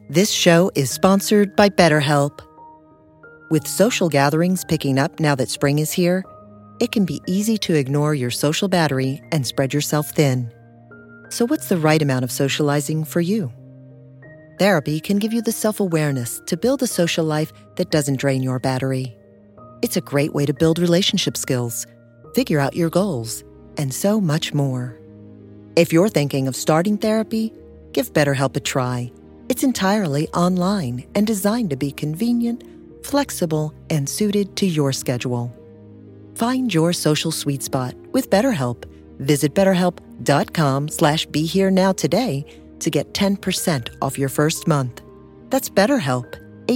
This show is sponsored by BetterHelp. With social gatherings picking up now that spring is here, it can be easy to ignore your social battery and spread yourself thin. So what's the right amount of socializing for you? Therapy can give you the self-awareness to build a social life that doesn't drain your battery. It's a great way to build relationship skills, figure out your goals, and so much more. If you're thinking of starting therapy, give BetterHelp a try. It's entirely online and designed to be convenient, flexible, and suited to your schedule. Find your social sweet spot with BetterHelp. Visit BetterHelp.com/BeHereNow today to get 10% off your first month. That's BetterHelp,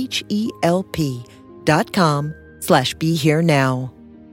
HELP.com/BeHereNow.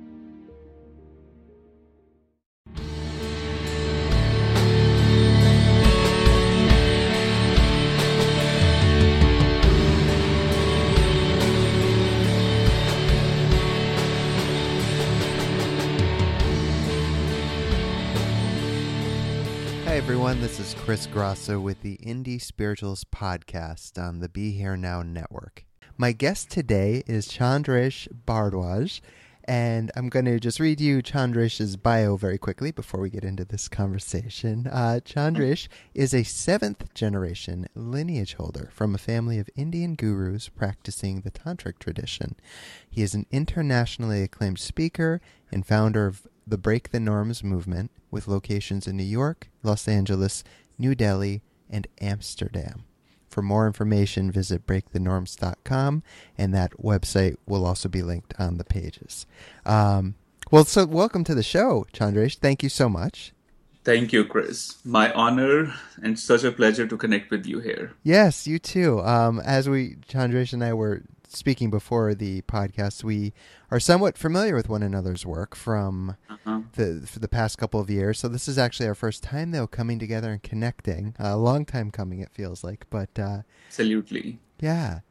Hi everyone, this is Chris Grosso with the Indie Spirituals podcast on the Be Here Now network. My guest today is Chandresh Bhardwaj, and I'm going to just read you Chandresh's bio very quickly before we get into this conversation. Chandresh is a 7th generation lineage holder from a family of Indian gurus practicing the Tantric tradition. He is an internationally acclaimed speaker and founder of the Break the Norms movement, with locations in New York, Los Angeles, New Delhi, and Amsterdam. For more information, visit breakthenorms.com, and that website will also be linked on the pages. So welcome to the show, Chandresh. Thank you so much. Thank you, Chris. My honor and such a pleasure to connect with you here. Yes, you too. Chandresh and I were speaking before the podcast, we are somewhat familiar with one another's work from for the past couple of years. So this is actually our first time, though, coming together and connecting. A long time coming, it feels like. But Absolutely. Yeah.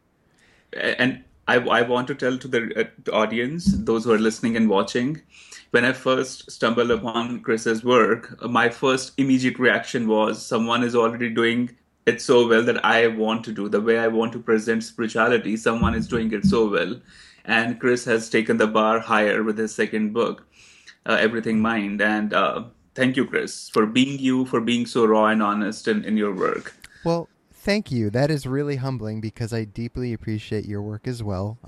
And I want to tell to the audience, those who are listening and watching, when I first stumbled upon Chris's work, my first immediate reaction was someone is already doing it so well that I want to do. The way I want to present spirituality, someone is doing it so well. And Chris has taken the bar higher with his second book, Everything Mind. And thank you, Chris, for being you, for being so raw and honest in your work. Well, thank you. That is really humbling because I deeply appreciate your work as well.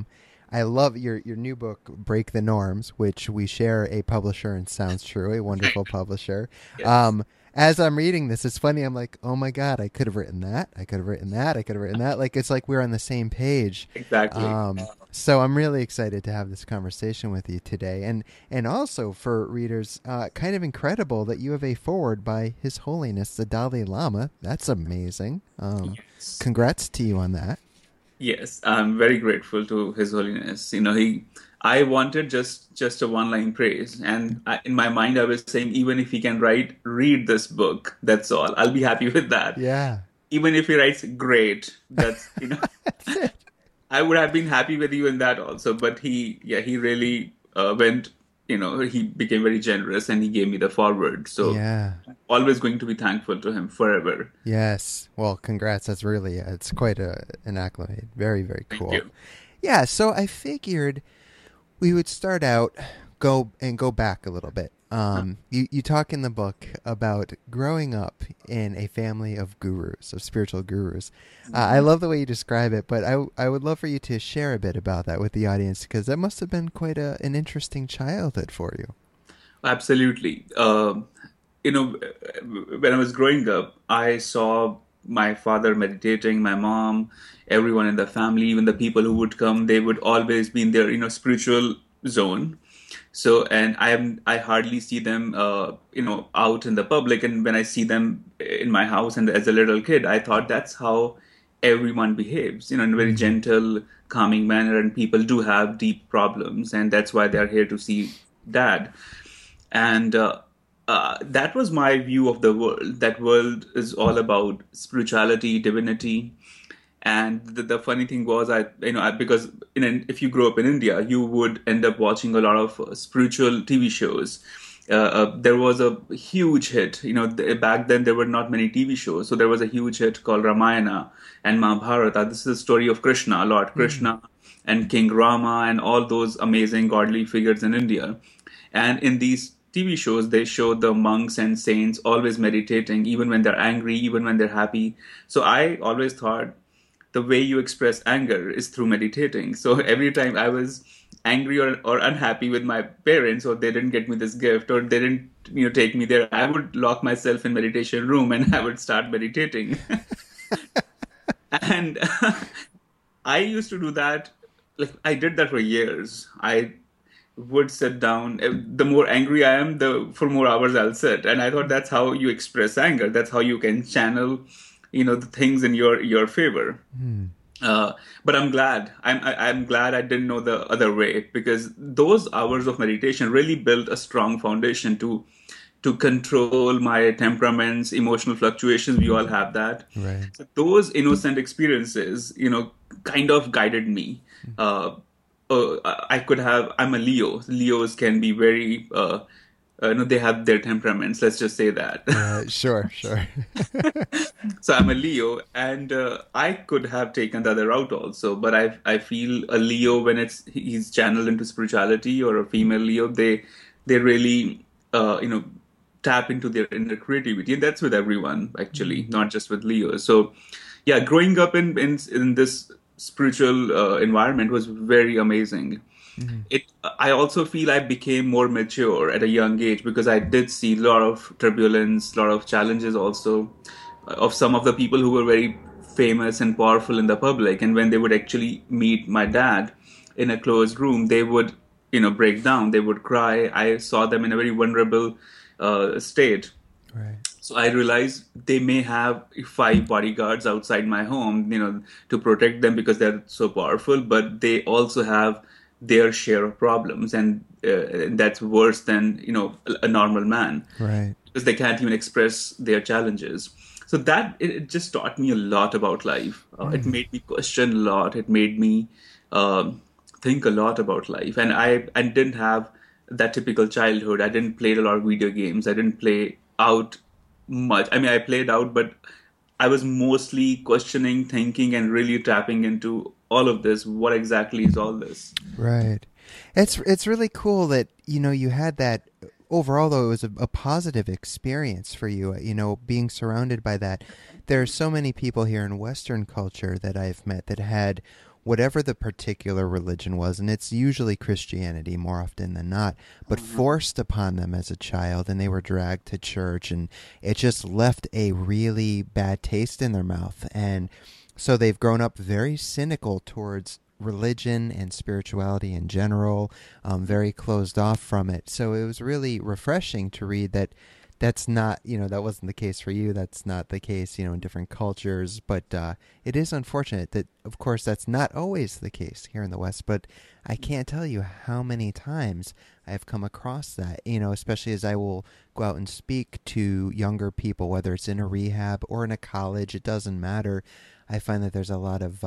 I love your new book, Break the Norms, which we share a publisher in Sounds True, a wonderful publisher. Yes. As I'm reading this, it's funny. I'm like, oh my God, I could have written that. I could have written that. I could have written that. Like, it's like we're on the same page. Exactly. So I'm really excited to have this conversation with you today. And also for readers, kind of incredible that you have a foreword by His Holiness, the Dalai Lama. That's amazing. Yes. Congrats to you on that. Yes, I'm very grateful to His Holiness. I wanted just a one-line praise, and in my mind I was saying, even if he can read this book, that's all. I'll be happy with that. Yeah. Even if he writes great, that's That's it. I would have been happy with you in that also. But he really went. He became very generous, and he gave me the forward. So Yeah. I'm always going to be thankful to him forever. Yes. Well, congrats. That's really, it's quite an accolade. Very, very cool. Thank you. Yeah. So I figured we would start out, go back a little bit. You talk in the book about growing up in a family of gurus, of spiritual gurus. I love the way you describe it, but I would love for you to share a bit about that with the audience, because that must have been quite an interesting childhood for you. Absolutely. When I was growing up, I saw my father meditating, my mom, everyone in the family, even the people who would come, they would always be in their, spiritual zone. So, and I hardly see them, out in the public. And when I see them in my house and as a little kid, I thought that's how everyone behaves, in a very gentle, calming manner. And people do have deep problems, and that's why they're here to see Dad. And that was my view of the world. That world is all about spirituality, divinity. And the funny thing was, because if you grow up in India, you would end up watching a lot of spiritual TV shows. there was a huge hit. Back then there were not many TV shows, so there was a huge hit called Ramayana and Mahabharata. This is the story of Krishna, Lord Krishna, and King Rama, and all those amazing godly figures in India. And in these TV shows, they show the monks and saints always meditating, even when they're angry, even when they're happy. So I always thought the way you express anger is through meditating. So every time I was angry or unhappy with my parents, or they didn't get me this gift, or they didn't take me there, I would lock myself in meditation room and I would start meditating. And I used to do that. Like, I did that for years. I would sit down. The more angry I am, the for more hours I'll sit. And I thought that's how you express anger. That's how you can channel, the things in your favor. But I'm glad. I'm glad I didn't know the other way, because those hours of meditation really built a strong foundation to control my temperaments, emotional fluctuations. We all have that. Right. So those innocent experiences, kind of guided me. I could have. I'm a Leo. Leos can be very. They have their temperaments. Let's just say that. Sure. So I'm a Leo, and I could have taken the other route also. But I feel a Leo, when he's channeled into spirituality, or a female Leo, they really tap into their inner creativity, and that's with everyone actually, not just with Leos. So yeah, growing up in this spiritual environment was very amazing. I also feel I became more mature at a young age, because I did see a lot of turbulence, a lot of challenges also, of some of the people who were very famous and powerful in the public. And when they would actually meet my dad in a closed room, they would, break down, they would cry. I saw them in a very vulnerable state. Right. So I realized they may have 5 bodyguards outside my home, to protect them because they're so powerful, but they also have their share of problems, and that's worse than a normal man, Right. because they can't even express their challenges. So that it just taught me a lot about life. It made me question a lot. It made me think a lot about life, and I didn't have that typical childhood. I didn't play a lot of video games. I didn't play out much. I mean, I played out, but I was mostly questioning, thinking, and really tapping into all of this. What exactly is all this? Right. It's really cool that, you had that. Overall, though, it was a positive experience for you, being surrounded by that. There are so many people here in Western culture that I've met that had whatever the particular religion was, and it's usually Christianity more often than not, but forced upon them as a child, and they were dragged to church, and it just left a really bad taste in their mouth. And so they've grown up very cynical towards religion and spirituality in general, very closed off from it. So it was really refreshing to read that that's not, that wasn't the case for you. That's not the case, in different cultures. But it is unfortunate that, of course, that's not always the case here in the West. But I can't tell you how many times I've come across that, especially as I will go out and speak to younger people, whether it's in a rehab or in a college, it doesn't matter. I find that there's a lot of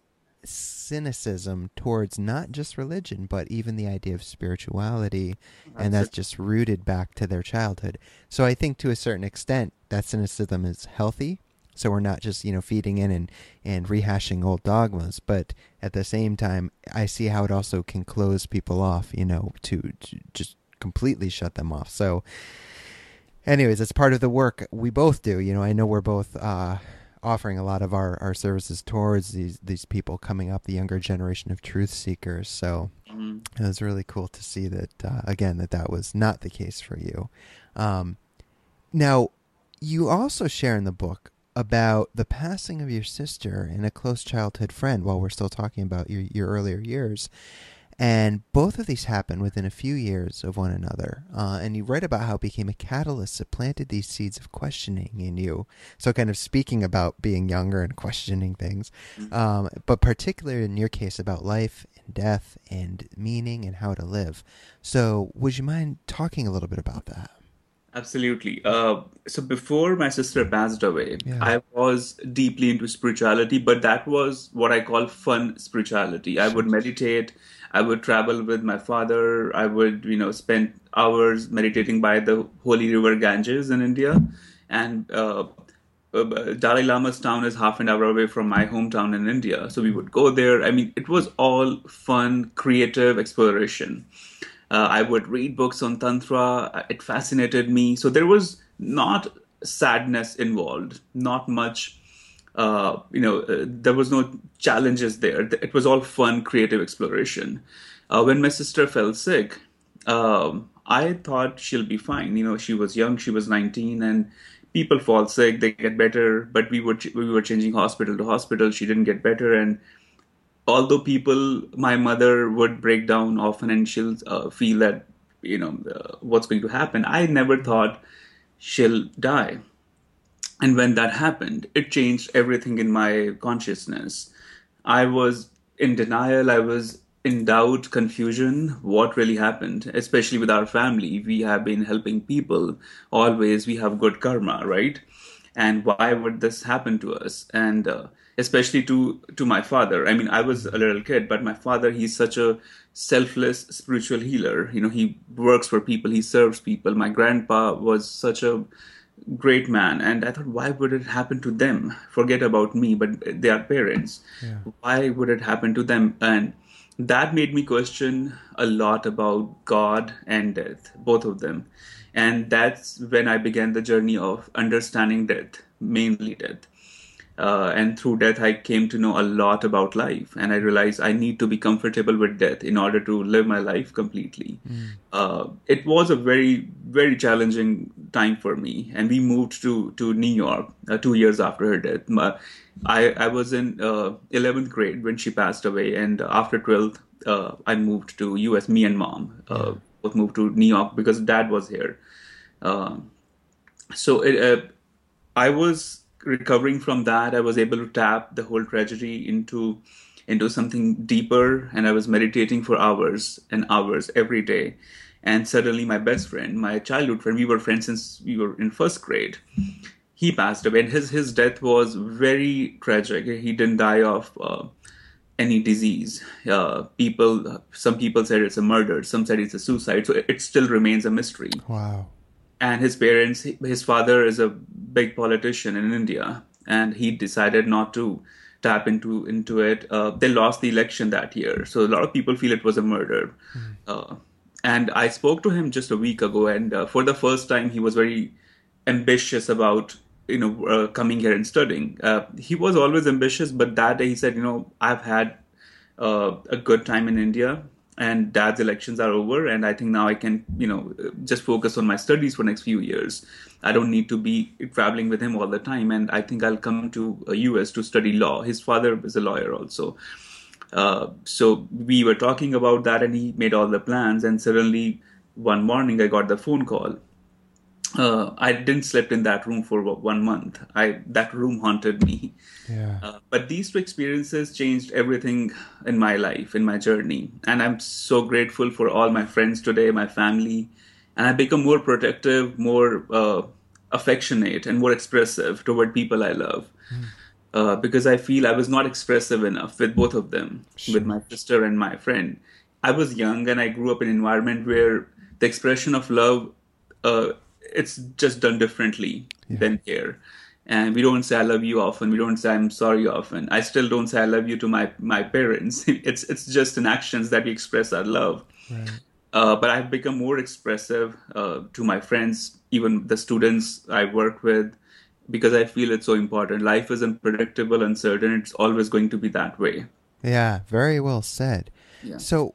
cynicism towards not just religion, but even the idea of spirituality, and that's just rooted back to their childhood. So I think to a certain extent that cynicism is healthy. So we're not just, feeding in and rehashing old dogmas, but at the same time, I see how it also can close people off, to just completely shut them off. So anyways, it's part of the work we both do. I know we're both offering a lot of our services towards these people coming up, the younger generation of truth seekers. So it was really cool to see that, again, that was not the case for you. Now, you also share in the book about the passing of your sister and a close childhood friend while we're still talking about your earlier years. And both of these happened within a few years of one another. And you write about how it became a catalyst that planted these seeds of questioning in you. So kind of speaking about being younger and questioning things, but particularly in your case about life and death and meaning and how to live. So would you mind talking a little bit about that? Absolutely. So before my sister passed away, Yeah. I was deeply into spirituality, but that was what I call fun spirituality. I would Sure. meditate. I would travel with my father. I would, spend hours meditating by the holy river Ganges in India. And Dalai Lama's town is half an hour away from my hometown in India. So we would go there. I mean, it was all fun, creative exploration. I would read books on Tantra. It fascinated me. So there was not sadness involved, not much, there was no challenges there. It was all fun, creative exploration. When my sister fell sick, I thought she'll be fine. She was young, she was 19, and people fall sick, they get better. But we were changing hospital to hospital. She didn't get better, and although my mother would break down often and she'll feel that, what's going to happen, I never thought she'll die. And when that happened, it changed everything in my consciousness. I was in denial, I was in doubt, confusion, what really happened, especially with our family. We have been helping people always, we have good karma, right? And why would this happen to us? And especially to my father. I mean, I was a little kid, but my father, he's such a selfless spiritual healer. He works for people, he serves people. My grandpa was such a great man, and I thought, why would it happen to them? Forget about me, but they are parents. Yeah. Why would it happen to them? And that made me question a lot about God and death, both of them. And that's when I began the journey of understanding death, mainly death. And through death, I came to know a lot about life. And I realized I need to be comfortable with death in order to live my life completely. It was a very, very challenging time for me. And we moved to New York 2 years after her death. I was in 11th grade when she passed away. And after 12th, I moved to US, me and mom. Both moved to New York because dad was here. Um, so I was recovering from that. I was able to tap the whole tragedy into something deeper, and I was meditating for hours and hours every day. And suddenly, my best friend, my childhood friend, we were friends since we were in first grade. He passed away, and his death was very tragic. He didn't die of any disease. Some people said it's a murder, some said it's a suicide. So it still remains a mystery. Wow. And his parents, his father is a big politician in India, and he decided not to tap into it. They lost the election that year, so a lot of people feel it was a murder. Uh, and I spoke to him just a week ago, and for the first time, he was very ambitious about coming here and studying. He was always ambitious, but that day he said, I've had a good time in India, and dad's elections are over, and I think now I can, just focus on my studies for next few years. I don't need to be traveling with him all the time, and I think I'll come to US to study law. His father is a lawyer also. So we were talking about that, and he made all the plans, and suddenly one morning I got the phone call. I didn't sleep in that room for 1 month. That room haunted me. Yeah. But these two experiences changed everything in my life, in my journey. And I'm so grateful for all my friends today, my family. And I become more protective, more affectionate, and more expressive toward people I love. Because I feel I was not expressive enough with both of them, with my sister and my friend. I was young, and I grew up in an environment where the expression of love, uh, it's just done differently than here. And we don't say I love you often. We don't say I'm sorry often. I still don't say I love you to my parents. It's just in actions that we express our love. Right. But I've become more expressive to my friends, even the students I work with, because I feel it's so important. Life is unpredictable, uncertain. It's always going to be that way. Yeah, very well said. Yeah. So,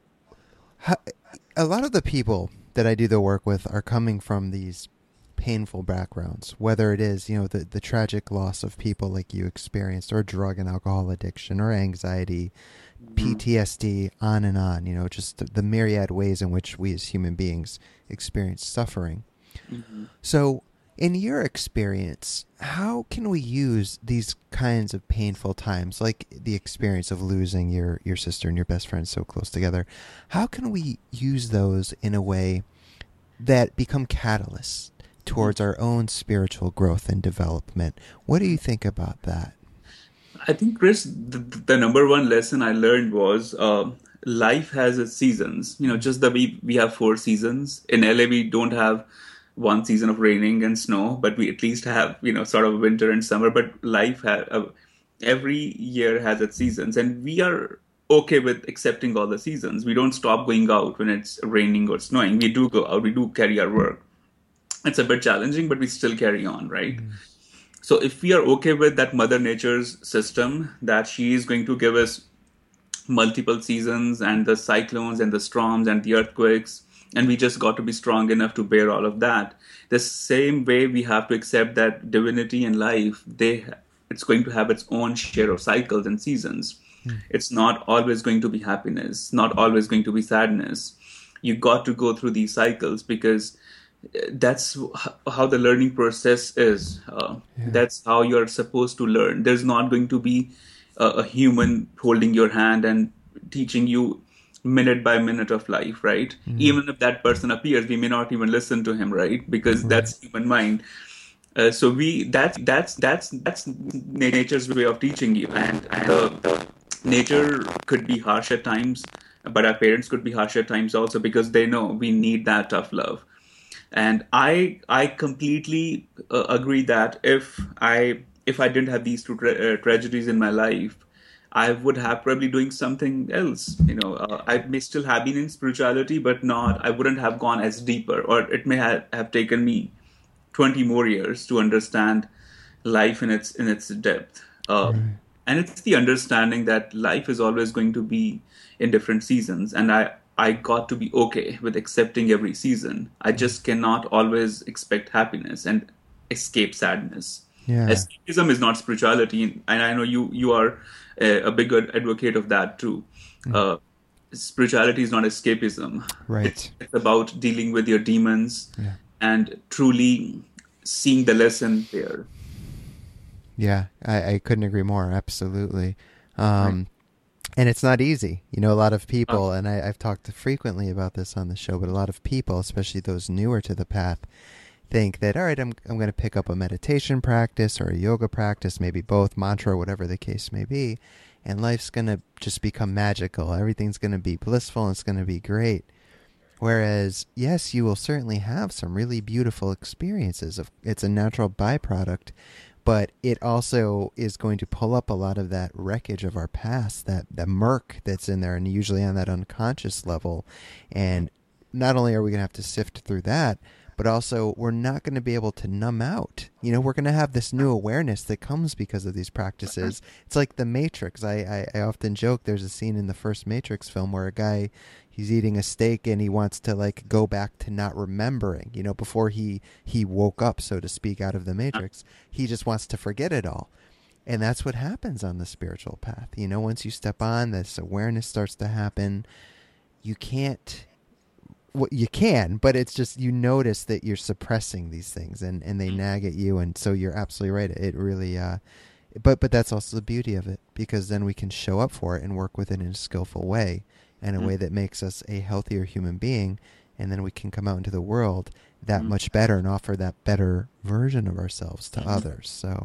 a lot of the people that I do the work with are coming from these painful backgrounds, whether it is, the tragic loss of people like you experienced, or drug and alcohol addiction, or anxiety, PTSD, on and on, just the myriad ways in which we as human beings experience suffering. So, in your experience, how can we use these kinds of painful times, like the experience of losing your sister and your best friend so close together, how can we use those in a way that become catalysts towards our own spiritual growth and development. What do you think about that? I think, Chris, the number one lesson I learned was life has its seasons. Just that we have 4 seasons. In LA, we don't have one season of raining and snow, but we at least have, sort of winter and summer. But life has every year has its seasons, and we are okay with accepting all the seasons. We don't stop going out when it's raining or snowing. We do go out. We do carry our work. It's a bit challenging, but we still carry on, right? So if we are okay with that Mother Nature's system, that she is going to give us multiple seasons and the cyclones and the storms and the earthquakes, and we just got to be strong enough to bear all of that. The same way we have to accept that divinity and life, it's going to have its own share of cycles and seasons. It's not always going to be happiness, not always going to be sadness. You got to go through these cycles because that's how the learning process is. That's how you're supposed to learn. There's not going to be a human holding your hand and teaching you minute by minute of life, right? Even if that person appears, we may not even listen to him, right? Because that's human mind. So that's nature's way of teaching you, and nature could be harsh at times, but our parents could be harsh at times also, because they know we need that tough love. And I completely agree that if I didn't have these two tragedies in my life, I would have probably doing something else. I may still have been in spirituality, but I wouldn't have gone as deeper, or it may have taken me 20 more years to understand life in its depth. And it's the understanding that life is always going to be in different seasons, and I got to be okay with accepting every season. I just cannot always expect happiness and escape sadness. Yeah. Escapism is not spirituality, and I know you are a big advocate of that too. Spirituality is not escapism. Right. It's about dealing with your demons and truly seeing the lesson there. Yeah, I couldn't agree more. Absolutely. And it's not easy. A lot of people, and I've talked frequently about this on the show, but a lot of people, especially those newer to the path, think that, all right, I'm going to pick up a meditation practice or a yoga practice, maybe both, mantra, whatever the case may be, and life's going to just become magical. Everything's going to be blissful and it's going to be great. Whereas, yes, you will certainly have some really beautiful experiences. It's a natural byproduct, but it also is going to pull up a lot of that wreckage of our past, that murk that's in there, and usually on that unconscious level. And not only are we going to have to sift through that, but also we're not going to be able to numb out. We're going to have this new awareness that comes because of these practices. It's like the Matrix. I often joke there's a scene in the first Matrix film where a guy, he's eating a steak and he wants to go back to not remembering, before he woke up, so to speak, out of the Matrix. He just wants to forget it all. And that's what happens on the spiritual path. Once you step on, this awareness starts to happen. You can't, you can, but it's just, you notice that you're suppressing these things and they nag at you. And so you're absolutely right. It really, but that's also the beauty of it, because then we can show up for it and work with it in a skillful way, in a way that makes us a healthier human being. And then we can come out into the world that much better and offer that better version of ourselves to others. So.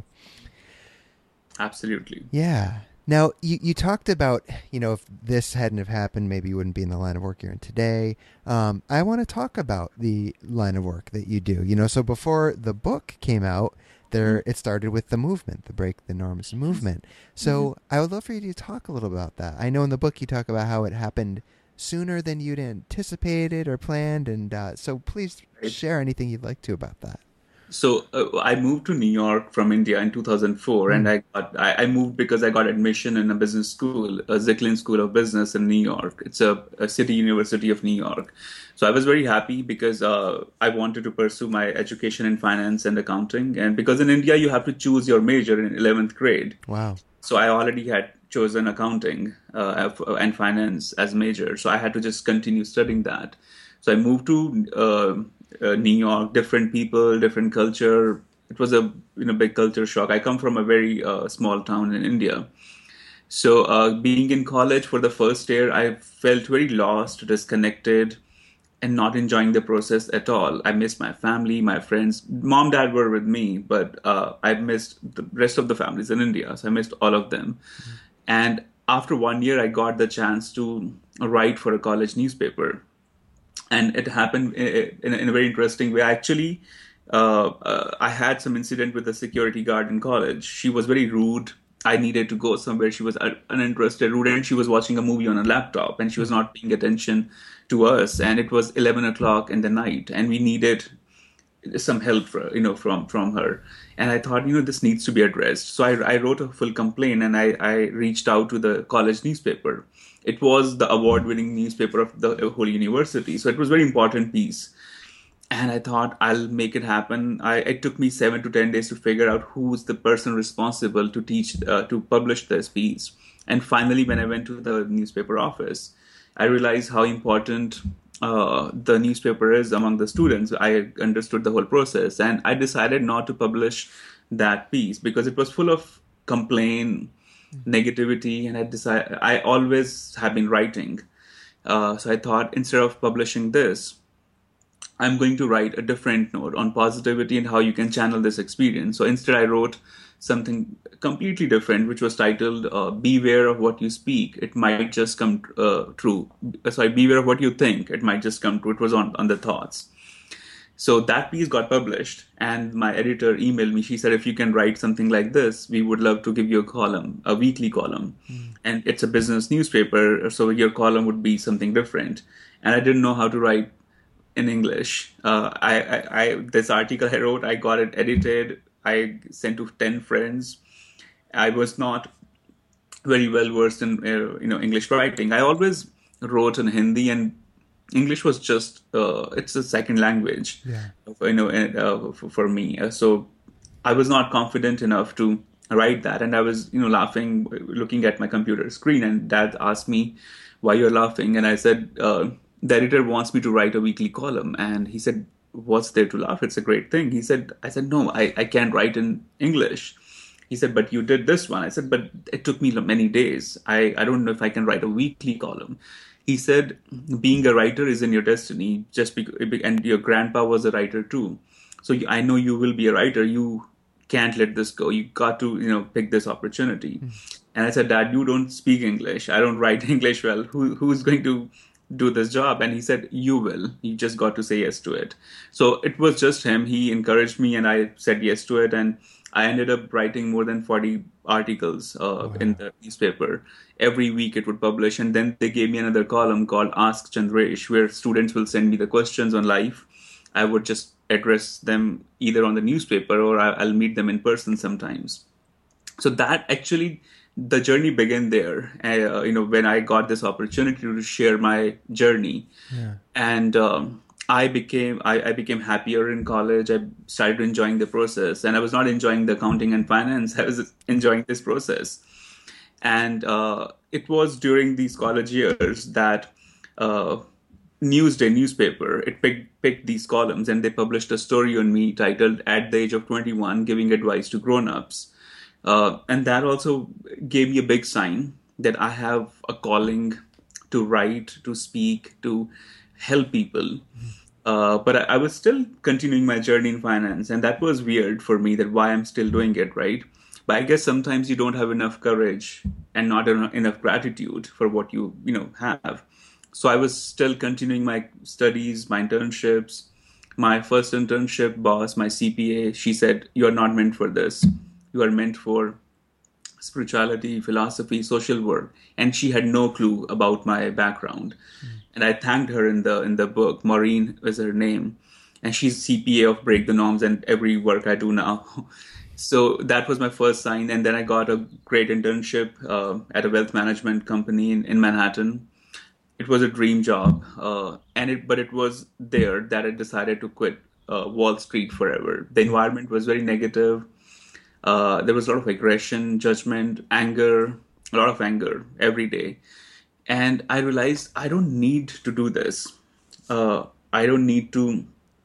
Absolutely. Yeah. Now, you talked about, if this hadn't have happened, maybe you wouldn't be in the line of work you're in today. I want to talk about the line of work that you do. So before the book came out, it started with the movement, the Break the Norms movement. So I would love for you to talk a little about that. I know in the book you talk about how it happened sooner than you'd anticipated or planned, and so please share anything you'd like to about that. So I moved to New York from India in 2004, and I moved because I got admission in a business school, a Zicklin School of Business in New York. It's a city university of New York. So I was very happy because I wanted to pursue my education in finance and accounting, and because in India you have to choose your major in 11th grade. Wow! So I already had chosen accounting and finance as major, so I had to just continue studying that. So I moved to New York, different people, different culture. It was a big culture shock. I come from a very small town in India. So being in college for the first year, I felt very lost, disconnected. and not enjoying the process at all. I missed my family, my friends. Mom, dad were with me, but I missed the rest of the families in India. So I missed all of them. And after 1 year, I got the chance to write for a college newspaper. And it happened in a very interesting way. Actually, I had some incident with a security guard in college. She was very rude. I needed to go somewhere. She was uninterested, rude, and she was watching a movie on a laptop, and she was not paying attention to us. And it was 11 o'clock in the night, and we needed some help from her. And I thought, this needs to be addressed. So I wrote a full complaint, and I reached out to the college newspaper. It was the award-winning newspaper of the whole university, so it was a very important piece. And I thought, I'll make it happen. It took me 7 to 10 days to figure out who's the person responsible to to publish this piece. And finally, when I went to the newspaper office, I realized how important the newspaper is among the students. I understood the whole process, and I decided not to publish that piece because it was full of complaint, negativity, and I always have been writing. So I thought, instead of publishing this, I'm going to write a different note on positivity and how you can channel this experience. So instead, I wrote something completely different, which was titled Beware of What You Speak. It might just come true. Sorry, beware of what you think. It might just come true. It was on the thoughts. So that piece got published, and my editor emailed me. She said, if you can write something like this, we would love to give you a column, a weekly column. And it's a business newspaper, so your column would be something different. And I didn't know how to write in English. This article I wrote, I got it edited. I sent to 10 friends. I was not very well versed in English writing. I always wrote in Hindi, and English was just it's a second language, for me. So I was not confident enough to write that, and I was laughing, looking at my computer screen, and Dad asked me, "Why you're laughing?" And I said, "The editor wants me to write a weekly column." And he said, "What's there to laugh? It's a great thing." I said, "No, I can't write in English." He said, "But you did this one." I said, "But it took me many days. I don't know if I can write a weekly column." He said, "Being a writer is in your destiny, and your grandpa was a writer too. So I know you will be a writer. You can't let this go. You got to, pick this opportunity." And I said, "Dad, you don't speak English. I don't write English well. Who's going to do this job?" And he said, "You will. You just got to say yes to it." So it was just him. He encouraged me, and I said yes to it. And I ended up writing more than 40 articles in the newspaper. Every week it would publish. And then they gave me another column called Ask Chandresh, where students will send me the questions on life. I would just address them either on the newspaper, or I'll meet them in person sometimes. So that actually, the journey began there, when I got this opportunity to share my journey. Yeah. And I became happier in college. I started enjoying the process, and I was not enjoying the accounting and finance. I was enjoying this process. And it was during these college years that Newsday newspaper, it picked these columns, and they published a story on me titled "At the Age of 21, Giving Advice to Grown-Ups." And that also gave me a big sign that I have a calling to write, to speak, to help people. But I was still continuing my journey in finance, and that was weird for me, that why I'm still doing it, right? But I guess sometimes you don't have enough courage and not enough gratitude for what you have. So I was still continuing my studies, my internships. My first internship boss, my CPA, she said, "You are not meant for this. You are meant for spirituality, philosophy, social work." And she had no clue about my background. And I thanked her in the book. Maureen is her name. And she's CPA of Break the Norms and every work I do now. So that was my first sign. And then I got a great internship at a wealth management company in Manhattan. It was a dream job. But it was there that I decided to quit Wall Street forever. The environment was very negative. There was a lot of aggression, judgment, anger, a lot of anger every day. And I realized I don't need to do this. I don't need to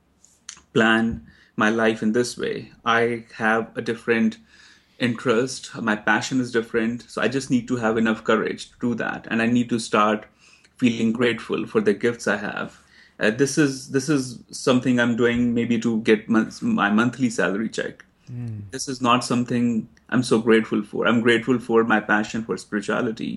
plan my life in this way. I have a different interest. My passion is different. So I just need to have enough courage to do that. And I need to start feeling grateful for the gifts I have. This is something I'm doing maybe to get my monthly salary check. This is not something I'm so grateful for. I'm grateful for my passion for spirituality.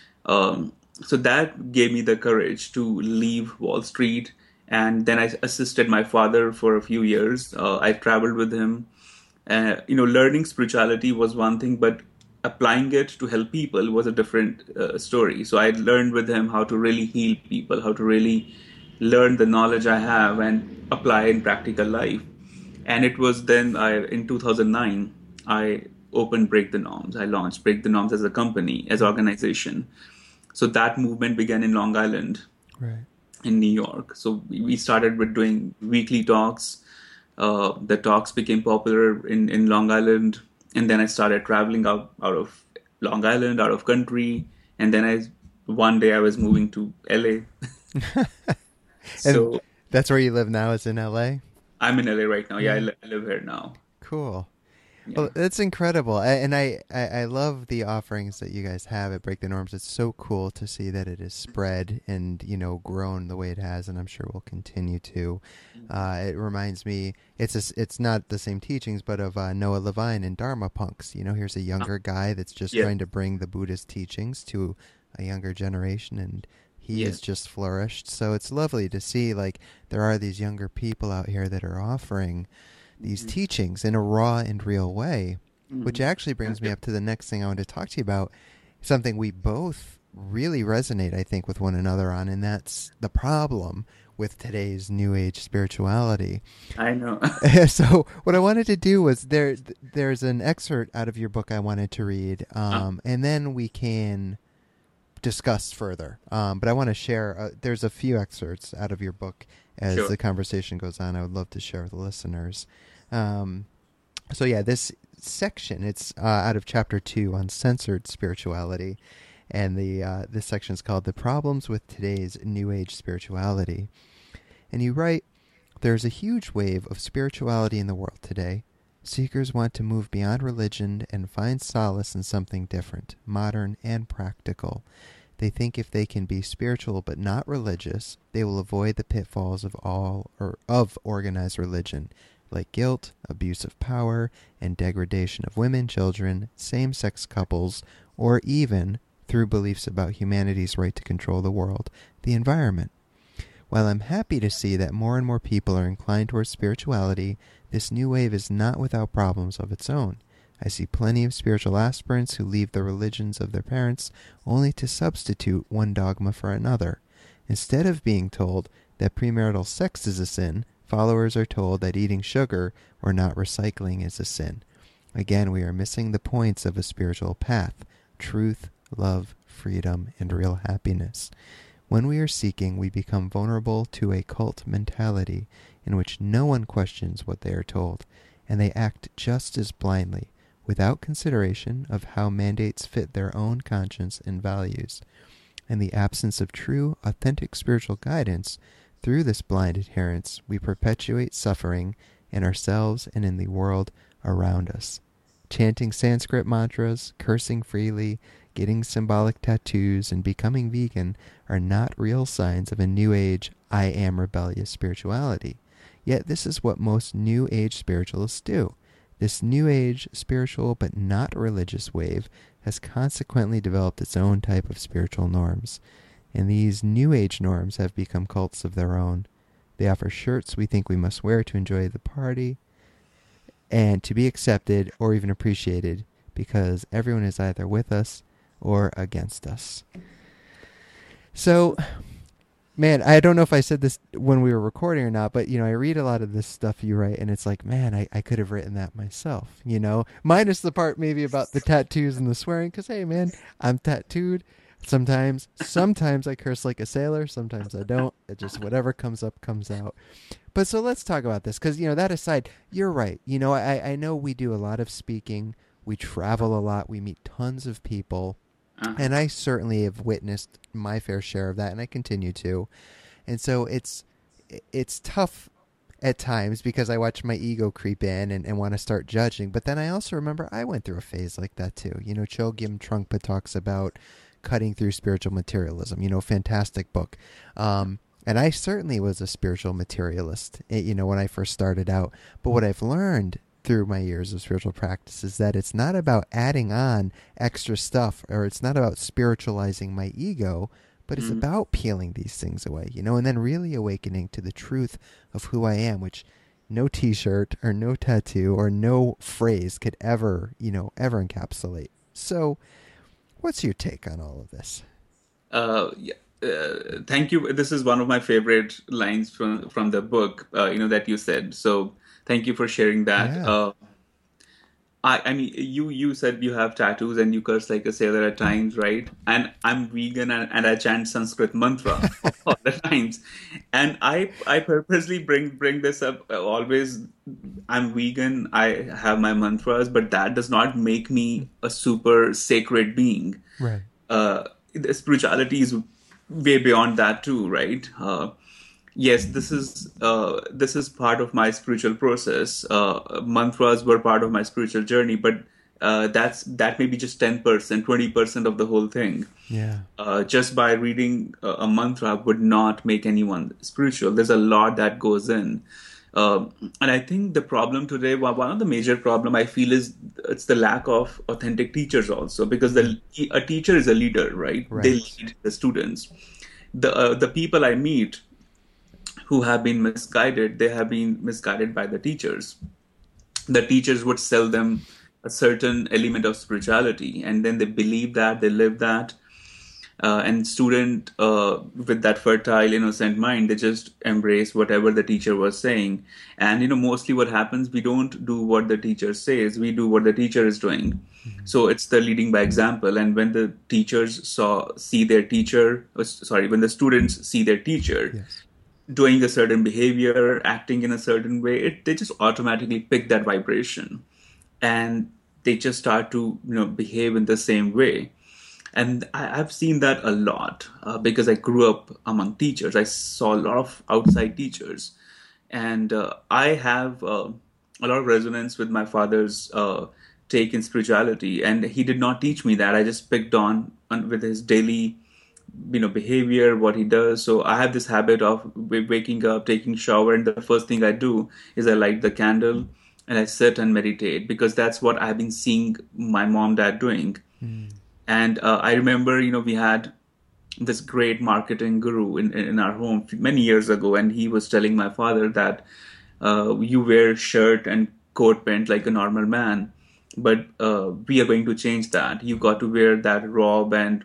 So that gave me the courage to leave Wall Street. And then I assisted my father for a few years. I traveled with him. Learning spirituality was one thing, but applying it to help people was a different story. So I learned with him how to really heal people, how to really learn the knowledge I have and apply in practical life. And it was then in 2009, I opened Break the Norms. I launched Break the Norms as a company, as an organization. So that movement began in Long Island, Right. in New York. So we started with doing weekly talks. The talks became popular in Long Island. And then I started traveling out of Long Island, out of country. And then one day I was moving to LA. And So that's where you live now, is in LA? I'm in LA right now. Yeah, I live here now. Cool. Yeah. Well, that's incredible. I love the offerings that you guys have at Break the Norms. It's so cool to see that it has spread and, grown the way it has, and I'm sure will continue to. It reminds me, it's not the same teachings, but of Noah Levine and Dharma Punks. Here's a younger guy that's just Yeah. trying to bring the Buddhist teachings to a younger generation, and he Yeah. has just flourished. So it's lovely to see, like, there are these younger people out here that are offering these teachings in a raw and real way, which actually brings me up to the next thing I want to talk to you about, something we both really resonate, I think, with one another on, and that's the problem with today's New Age spirituality. I know. So what I wanted to do was, there's an excerpt out of your book I wanted to read, and then we can discuss further. But I want to share, there's a few excerpts out of your book as Sure. the conversation goes on. I would love to share with the listeners. So yeah, this section, it's out of chapter 2 on censored spirituality. And this section is called The Problems with Today's New Age Spirituality. And you write, there's a huge wave of spirituality in the world today. Seekers want to move beyond religion and find solace in something different, modern and practical. They think if they can be spiritual but not religious, they will avoid the pitfalls of organized religion, like guilt, abuse of power, and degradation of women, children, same-sex couples, or even, through beliefs about humanity's right to control the world, the environment. While I'm happy to see that more and more people are inclined towards spirituality, this new wave is not without problems of its own. I see plenty of spiritual aspirants who leave the religions of their parents only to substitute one dogma for another. Instead of being told that premarital sex is a sin, followers are told that eating sugar or not recycling is a sin. Again, we are missing the points of a spiritual path: truth, love, freedom, and real happiness. When we are seeking, we become vulnerable to a cult mentality in which no one questions what they are told, and they act just as blindly, without consideration of how mandates fit their own conscience and values. In the absence of true, authentic spiritual guidance, through this blind adherence, we perpetuate suffering in ourselves and in the world around us. Chanting Sanskrit mantras, cursing freely, getting symbolic tattoos, and becoming vegan are not real signs of a New Age, I am rebellious spirituality. Yet this is what most New Age spiritualists do. This New Age, spiritual but not religious wave has consequently developed its own type of spiritual norms, and these New Age norms have become cults of their own. They offer shirts we think we must wear to enjoy the party and to be accepted or even appreciated, because everyone is either with us or against us. So, man, I don't know if I said this when we were recording or not, but, I read a lot of this stuff you write, and it's like, man, I could have written that myself, minus the part maybe about the tattoos and the swearing, because, hey, man, I'm tattooed. Sometimes I curse like a sailor, sometimes I don't. It just, whatever comes up, comes out. But so let's talk about this, because, that aside, you're right. I know we do a lot of speaking, we travel a lot, we meet tons of people. And I certainly have witnessed my fair share of that, and I continue to. And so it's tough at times because I watch my ego creep in and want to start judging. But then I also remember I went through a phase like that too. Chogyam Trungpa talks about cutting through spiritual materialism. Fantastic book. And I certainly was a spiritual materialist, when I first started out. But what I've learned through my years of spiritual practice is that it's not about adding on extra stuff, or it's not about spiritualizing my ego, but it's about peeling these things away, and then really awakening to the truth of who I am, which no t-shirt or no tattoo or no phrase could ever encapsulate. So what's your take on all of this? Yeah, thank you. This is one of my favorite lines from the book, that you said. So thank you for sharing that. Yeah. I mean, you said you have tattoos and you curse like a sailor at times, right? And I'm vegan and I chant Sanskrit mantra all the times. And I purposely bring this up always. I'm vegan, I have my mantras, but that does not make me a super sacred being. Right. The spirituality is way beyond that too, right? Yes, this is part of my spiritual process. Mantras were part of my spiritual journey, but that may be just 10%, 20% of the whole thing. Yeah. Just by reading a mantra would not make anyone spiritual. There's a lot that goes in. And I think the problem today, one of the major problem I feel is it's the lack of authentic teachers also, because a teacher is a leader, right? Right. They lead the students. The people I meet who have been misguided, they have been misguided by the teachers. The teachers would sell them a certain element of spirituality, and then they believe that, they live that. And student with that fertile, innocent mind, they just embrace whatever the teacher was saying. And, mostly what happens, we don't do what the teacher says, we do what the teacher is doing. So it's the leading by example. And when the teachers see their teacher, when the students see their teacher, Yes. doing a certain behavior, acting in a certain way, they just automatically pick that vibration, and they just start to behave in the same way. And I've seen that a lot because I grew up among teachers. I saw a lot of outside teachers, and I have a lot of resonance with my father's take in spirituality, and he did not teach me that. I just picked on with his daily behavior, what he does. So I have this habit of waking up, taking shower, and the first thing I do is I light the candle and I sit and meditate, because that's what I've been seeing my mom, dad doing. And I remember, we had this great marketing guru in our home many years ago, and he was telling my father that you wear shirt and coat pant like a normal man, but we are going to change that. You got to wear that robe and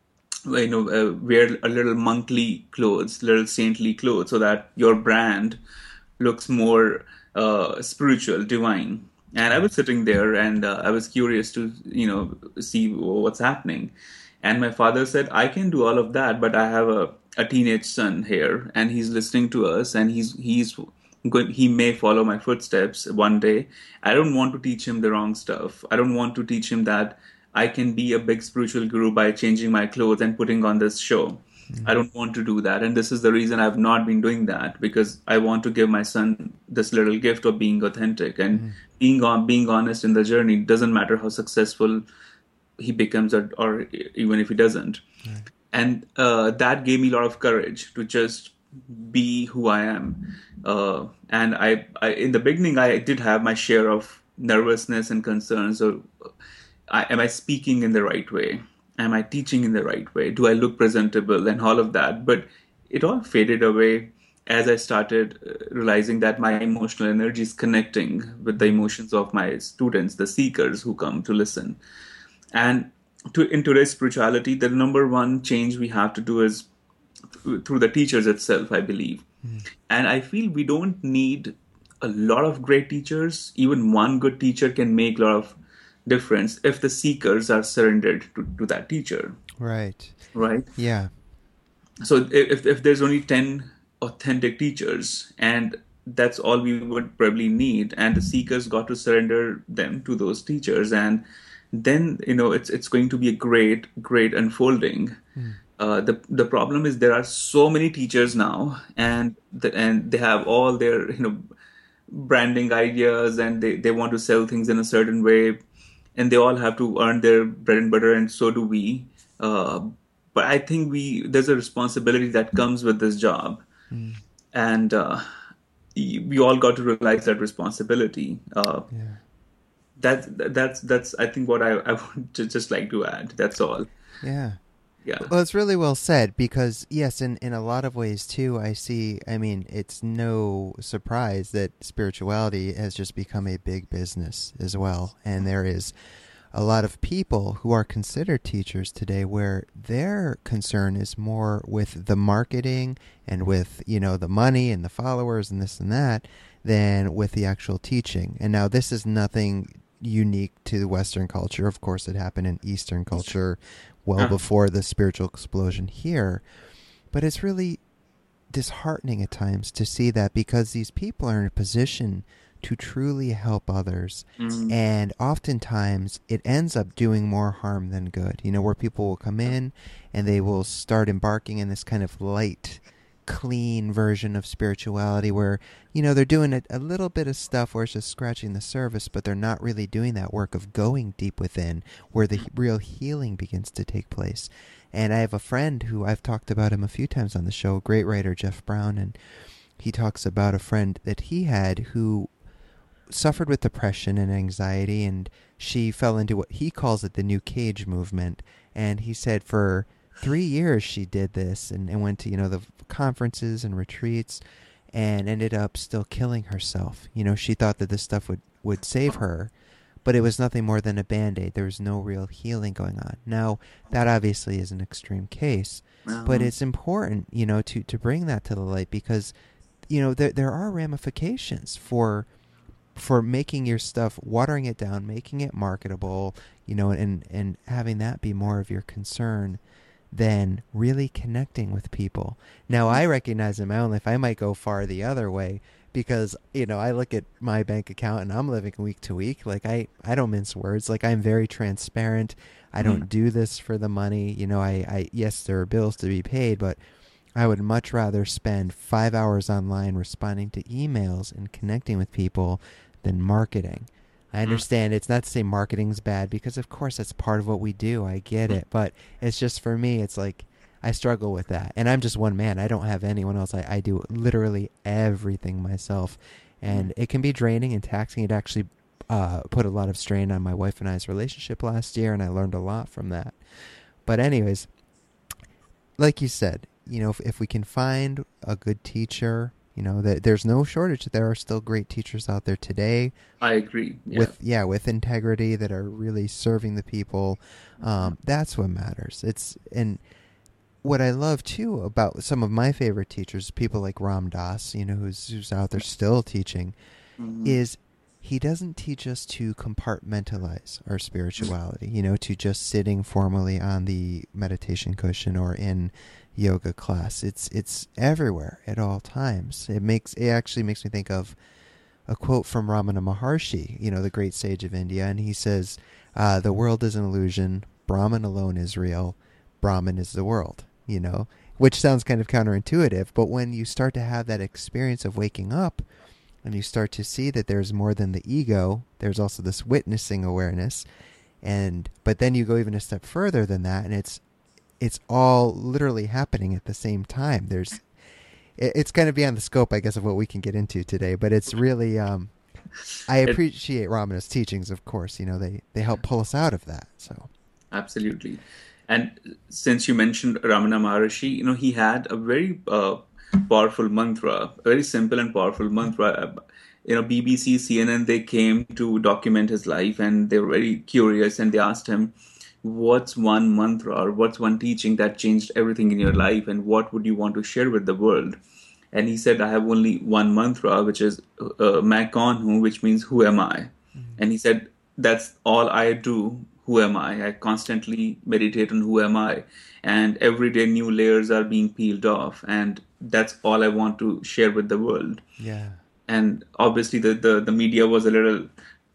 wear a little monkly clothes, little saintly clothes, so that your brand looks more spiritual, divine. And I was sitting there, and I was curious to, see what's happening. And my father said, I can do all of that, but I have a teenage son here, and he's listening to us, and he may follow my footsteps one day. I don't want to teach him the wrong stuff. I don't want to teach him that I can be a big spiritual guru by changing my clothes and putting on this show. I don't want to do that. And this is the reason I've not been doing that, because I want to give my son this little gift of being authentic and being honest in the journey. Doesn't matter how successful he becomes or even if he doesn't. Right. And that gave me a lot of courage to just be who I am. And I in the beginning, I did have my share of nervousness and concerns. So am I speaking in the right way? Am I teaching in the right way? Do I look presentable and all of that? But it all faded away as I started realizing that my emotional energy is connecting with the emotions of my students, the seekers who come to listen. And in today's spirituality, the number one change we have to do is through the teachers itself, I believe. And I feel we don't need a lot of great teachers. Even one good teacher can make a lot of difference if the seekers are surrendered to that teacher. Right. Yeah. So if there's only 10 authentic teachers, and that's all we would probably need, and the seekers got to surrender them to those teachers, and then it's going to be a great unfolding. The problem is there are so many teachers now, and they have all their branding ideas, and they want to sell things in a certain way, and they all have to earn their bread and butter, and so do we. But I think there's a responsibility that comes with this job. And we all got to realize that responsibility. Yeah. That's I think what I would just like to add. That's all. Yeah. Yeah. Well, it's really well said because, yes, in a lot of ways, too, I mean, it's no surprise that spirituality has just become a big business as well. And there is a lot of people who are considered teachers today where their concern is more with the marketing and with, the money and the followers and this and that than with the actual teaching. And now this is nothing unique to the Western culture. Of course, it happened in Eastern culture well before the spiritual explosion here. But it's really disheartening at times to see that because these people are in a position to truly help others. And oftentimes it ends up doing more harm than good, where people will come in and they will start embarking in this kind of light, clean version of spirituality where, they're doing a little bit of stuff where it's just scratching the surface, but they're not really doing that work of going deep within where the real healing begins to take place. And I have a friend who I've talked about him a few times on the show, great writer Jeff Brown, and he talks about a friend that he had who suffered with depression and anxiety, and she fell into what he calls it the New Cage movement. And he said for 3 years she did this and went to, the conferences and retreats and ended up still killing herself. She thought that this stuff would save her, but it was nothing more than a Band-Aid. There was no real healing going on. Now, that obviously is an extreme case, but it's important, to bring that to the light because, there are ramifications for making your stuff, watering it down, making it marketable, and having that be more of your concern than really connecting with people. Now, I recognize in my own life, I might go far the other way because, I look at my bank account and I'm living week to week. Like, I don't mince words. Like, I'm very transparent. I don't do this for the money. Yes, there are bills to be paid, but I would much rather spend 5 hours online responding to emails and connecting with people than marketing. I understand it's not to say marketing's bad because of course that's part of what we do. I get it. But it's just for me, it's like I struggle with that. And I'm just one man. I don't have anyone else. I do literally everything myself. And it can be draining and taxing. It actually put a lot of strain on my wife and I's relationship last year, and I learned a lot from that. But anyways, like you said, if we can find a good teacher, there's no shortage. There are still great teachers out there today. I agree. Yeah. With integrity that are really serving the people. That's what matters. And what I love too about some of my favorite teachers, people like Ram Dass, who's out there still teaching, is he doesn't teach us to compartmentalize our spirituality, to just sitting formally on the meditation cushion or in yoga class. It's everywhere at all times. It actually makes me think of a quote from Ramana Maharshi, the great sage of India, and he says, the world is an illusion, Brahman alone is real, Brahman is the world, which sounds kind of counterintuitive, but when you start to have that experience of waking up and you start to see that there's more than the ego, there's also this witnessing awareness, but then you go even a step further than that, and it's all literally happening at the same time. It's kind of beyond the scope, I guess, of what we can get into today, but it's really, I appreciate Ramana's teachings, of course, they help pull us out of that. So Absolutely. And since you mentioned Ramana Maharshi, he had a very powerful mantra, a very simple and powerful mantra. BBC, CNN, they came to document his life and they were very curious and they asked him, what's one mantra or what's one teaching that changed everything in your life and what would you want to share with the world? And he said, I have only one mantra, which is Main Kaun Hoon, which means who am I? And he said, that's all I do. Who am I? I constantly meditate on who am I? And every day new layers are being peeled off. And that's all I want to share with the world. Yeah. And obviously the media was a little,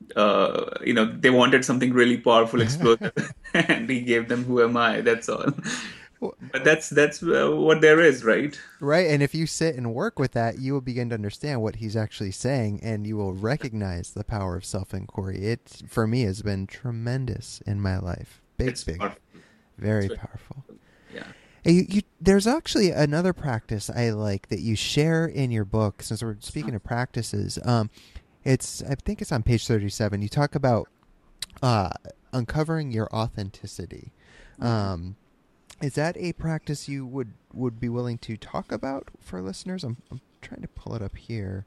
they wanted something really powerful, explosive. And he gave them who am I? That's all. But that's what there is, right? Right. And if you sit and work with that, you will begin to understand what he's actually saying and you will recognize the power of self-inquiry. It, for me, has been tremendous in my life. Big. Powerful. Very powerful. Yeah. There's actually another practice I like that you share in your book. Since we're speaking of practices, I think it's on page 37. You talk about uncovering your authenticity. Is that a practice you would be willing to talk about for listeners? I'm trying to pull it up here.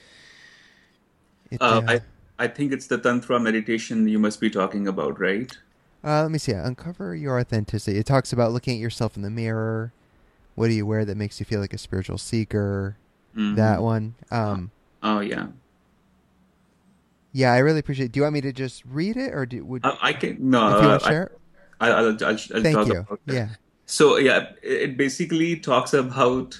I think it's the Tantra meditation you must be talking about, right? Let me see. Uncover your authenticity. It talks about looking at yourself in the mirror. What do you wear that makes you feel like a spiritual seeker? Mm-hmm. That one. Oh, yeah. Yeah, I really appreciate it. Do you want me to just read it, or I can no. if you want to share it? I'll Thank talk you. about it. Yeah. So yeah, it basically talks about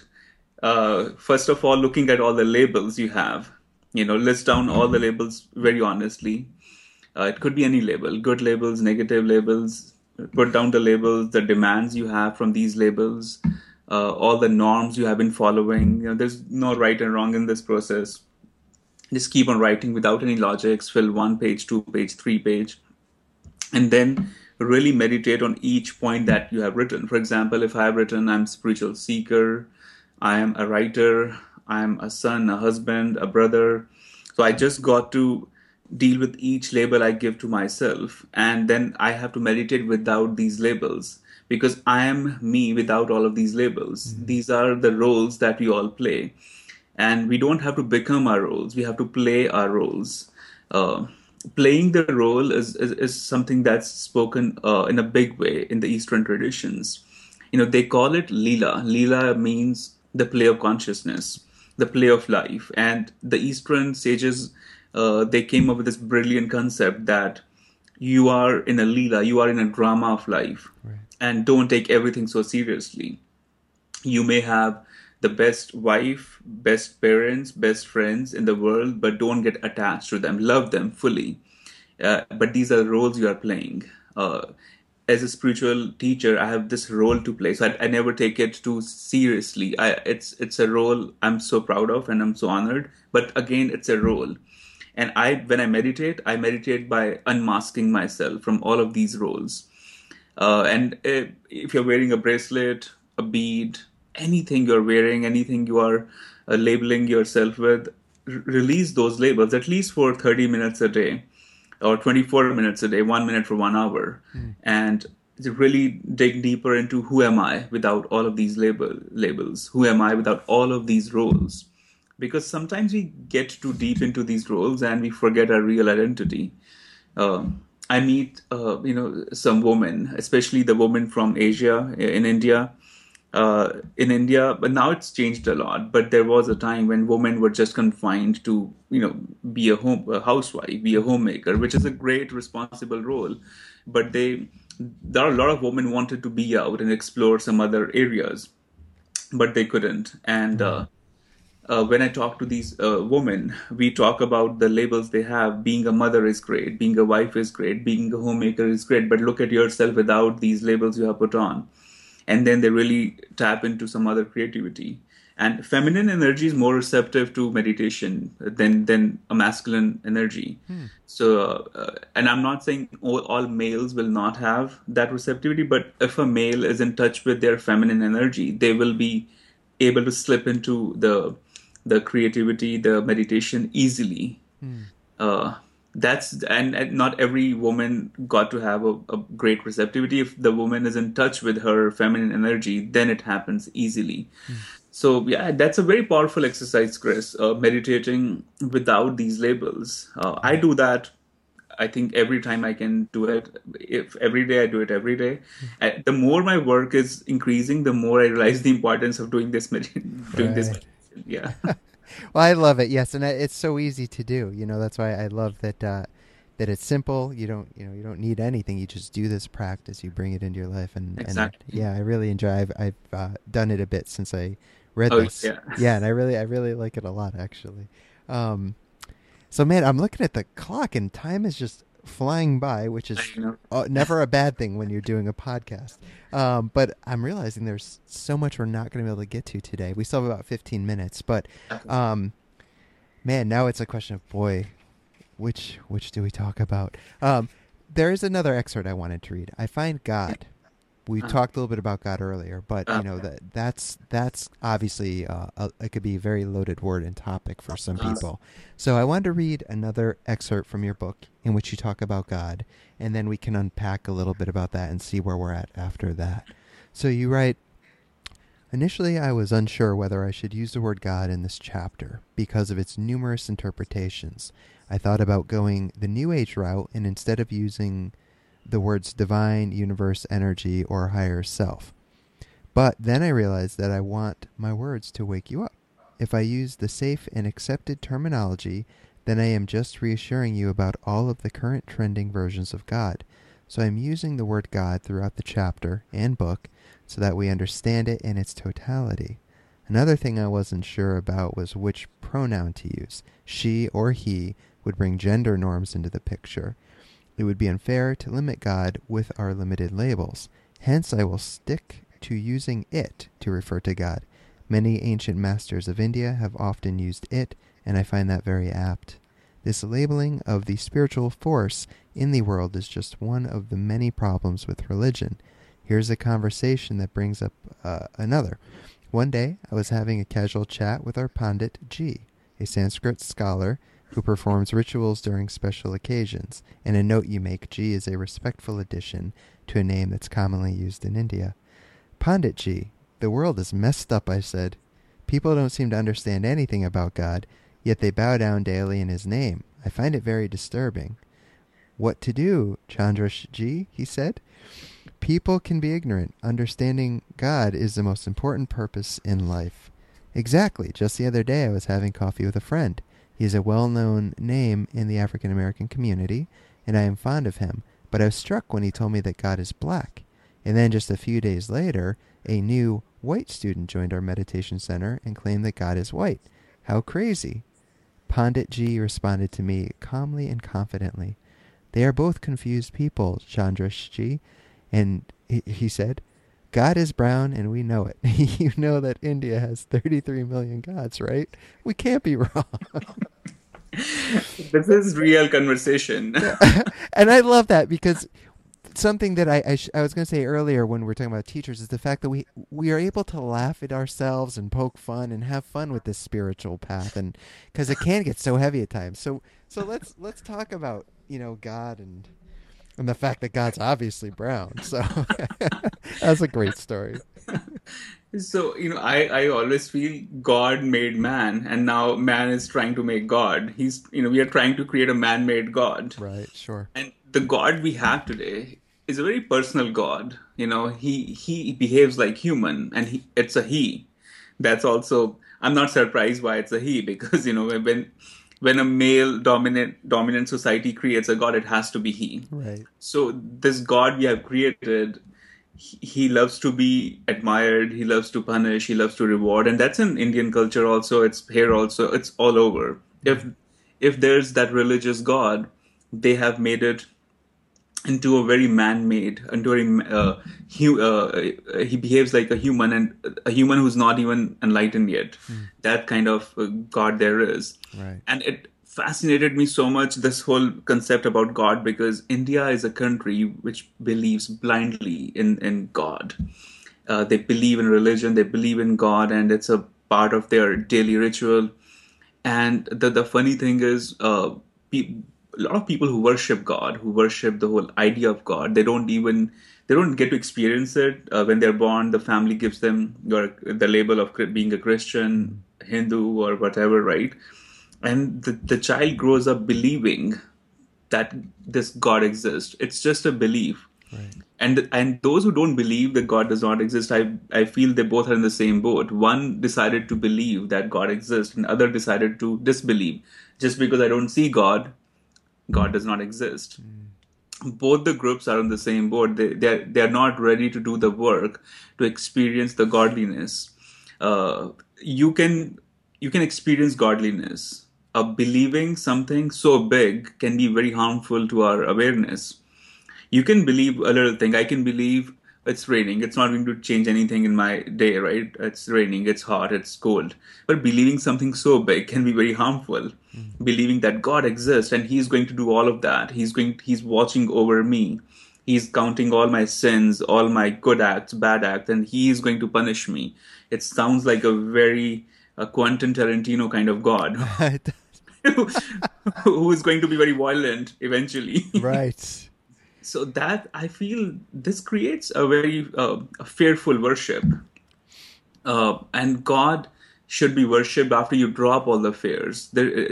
first of all looking at all the labels you have. List down all the labels very honestly. It could be any label, good labels, negative labels. Put down the labels, the demands you have from these labels, all the norms you have been following. There's no right and wrong in this process. Just keep on writing without any logics. Fill 1 page, 2 page, 3 page, and then really meditate on each point that you have written. For example, if I have written, I'm a spiritual seeker, I am a writer, I'm a son, a husband, a brother. So I just got to deal with each label I give to myself. And then I have to meditate without these labels because I am me without all of these labels. Mm-hmm. These are the roles that we all play. And we don't have to become our roles. We have to play our roles. Playing the role is something that's spoken in a big way in the Eastern traditions. They call it Leela. Leela means the play of consciousness, the play of life. And the Eastern sages, they came up with this brilliant concept that you are in a Leela, you are in a drama of life. Right. And don't take everything so seriously. You may have the best wife, best parents, best friends in the world, but don't get attached to them. Love them fully. But these are roles you are playing. As a spiritual teacher, I have this role to play. So I never take it too seriously. It's a role I'm so proud of and I'm so honored. But again, it's a role. And when I meditate by unmasking myself from all of these roles. And if you're wearing a bracelet, a bead, anything you're wearing, anything you are labeling yourself with, release those labels at least for 30 minutes a day or 24 minutes a day, 1 minute for 1 hour, and really dig deeper into who am I without all of these labels? Who am I without all of these roles? Because sometimes we get too deep into these roles and we forget our real identity. I meet, some women, especially the women from Asia, in India, but now it's changed a lot. But there was a time when women were just confined to, be a housewife, be a homemaker, which is a great responsible role. But there are a lot of women wanted to be out and explore some other areas, but they couldn't. And when I talk to these women, we talk about the labels they have. Being a mother is great, being a wife is great, being a homemaker is great, but look at yourself without these labels you have put on. And then they really tap into some other creativity. And feminine energy is more receptive to meditation than a masculine energy. So, and I'm not saying all males will not have that receptivity, but if a male is in touch with their feminine energy, they will be able to slip into the creativity, the meditation easily. And not every woman got to have a great receptivity. If the woman is in touch with her feminine energy, then it happens easily. So yeah, that's a very powerful exercise, Chris, meditating without these labels. I do that, I think, every time I can do it. If every day I do it every day. The more my work is increasing, the more I realize the importance of doing this meditation. Yeah. Well, I love it. Yes, and it's so easy to do. That's why I love that that it's simple. You don't need anything. You just do this practice. You bring it into your life, Exactly. And yeah, I really enjoy. I've done it a bit since I read this. Yeah, and I really like it a lot, actually. So man, I'm looking at the clock, and time is just flying by, which is never a bad thing when you're doing a podcast. But I'm realizing there's so much we're not going to be able to get to today. We still have about 15 minutes, but man, now it's a question of, boy, which do we talk about? There is another excerpt I wanted to read. I find God We Uh, talked a little bit about God earlier, but uh, that's obviously it could be a very loaded word and topic for some uh, people. So I wanted to read another excerpt from your book in which you talk about God, and then we can unpack a little bit about that and see where we're at after that. So you write, initially I was unsure whether I should use the word God in this chapter because of its numerous interpretations. I thought about going the New Age route, and instead of using the words divine, universe, energy, or higher self. But then I realized that I want my words to wake you up. If I use the safe and accepted terminology, then I am just reassuring you about all of the current trending versions of God. So I'm using the word God throughout the chapter and book so that we understand it in its totality. Another thing I wasn't sure about was which pronoun to use. She or he would bring gender norms into the picture. It would be unfair to limit God with our limited labels. Hence, I will stick to using it to refer to God. Many ancient masters of India have often used it, and I find that very apt. This labeling of the spiritual force in the world is just one of the many problems with religion. Here's a conversation that brings up another. One day, I was having a casual chat with our Pandit G, a Sanskrit scholar who performs rituals during special occasions, and a note you make, G is a respectful addition to a name that's commonly used in India. Pandit G, the world is messed up, I said. People don't seem to understand anything about God, yet they bow down daily in his name. I find it very disturbing. What to do, Chandrash G, he said. People can be ignorant. Understanding God is the most important purpose in life. Exactly. Just the other day I was having coffee with a friend. He is a well-known name in the African American community, and I am fond of him, but I was struck when he told me that God is black. And then just a few days later, a new white student joined our meditation center and claimed that God is white. How crazy. Pandit G responded to me calmly and confidently. They are both confused people, Chandrash G. And he said, God is brown and we know it. You know that India has 33 million gods, right? We can't be wrong. this is real conversation. And I love that because something that I was going to say earlier when we were talking about teachers is the fact that we are able to laugh at ourselves and poke fun and have fun with this spiritual path, and because it can get so heavy at times. So let's talk about God and the fact that God's obviously brown. So that's a great story. So, I always feel God made man, and now man is trying to make God. We are trying to create a man-made God. Right, sure. And the God we have today is a very personal God. He behaves like human, and it's a he. That's also, I'm not surprised why it's a he, because when a male dominant society creates a God, it has to be he. Right. So this God we have created, he loves to be admired, he loves to punish, he loves to reward, and that's in Indian culture also. It's here also. It's all over. If there's that religious God, they have made it into a very man-made, he behaves like a human, and a human who's not even enlightened yet. That kind of God there is. Right. And it fascinated me so much, this whole concept about God, because India is a country which believes blindly in God. They believe in religion, they believe in God, and it's a part of their daily ritual. And the funny thing is, a lot of people who worship God, who worship the whole idea of God, they don't get to experience it. When they're born, the family gives them the label of being a Christian, Hindu, or whatever, right? And the child grows up believing that this God exists. It's just a belief. Right. And those who don't believe that God does not exist, I feel they both are in the same boat. One decided to believe that God exists, and other decided to disbelieve. Just because I don't see God, God does not exist. Both the groups are on the same boat. They are not ready to do the work to experience the godliness. You can experience godliness. Believing something so big can be very harmful to our awareness. You can believe a little thing. I can believe it's raining. It's not going to change anything in my day, right? It's raining, it's hot, it's cold. But believing something so big can be very harmful. Believing that God exists and He's going to do all of that. He's watching over me. He's counting all my sins, all my good acts, bad acts, and he is going to punish me. It sounds like a very Quentin Tarantino kind of God who is going to be very violent eventually. Right. So that I feel this creates a very a fearful worship, and God should be worshipped after you drop all the fears.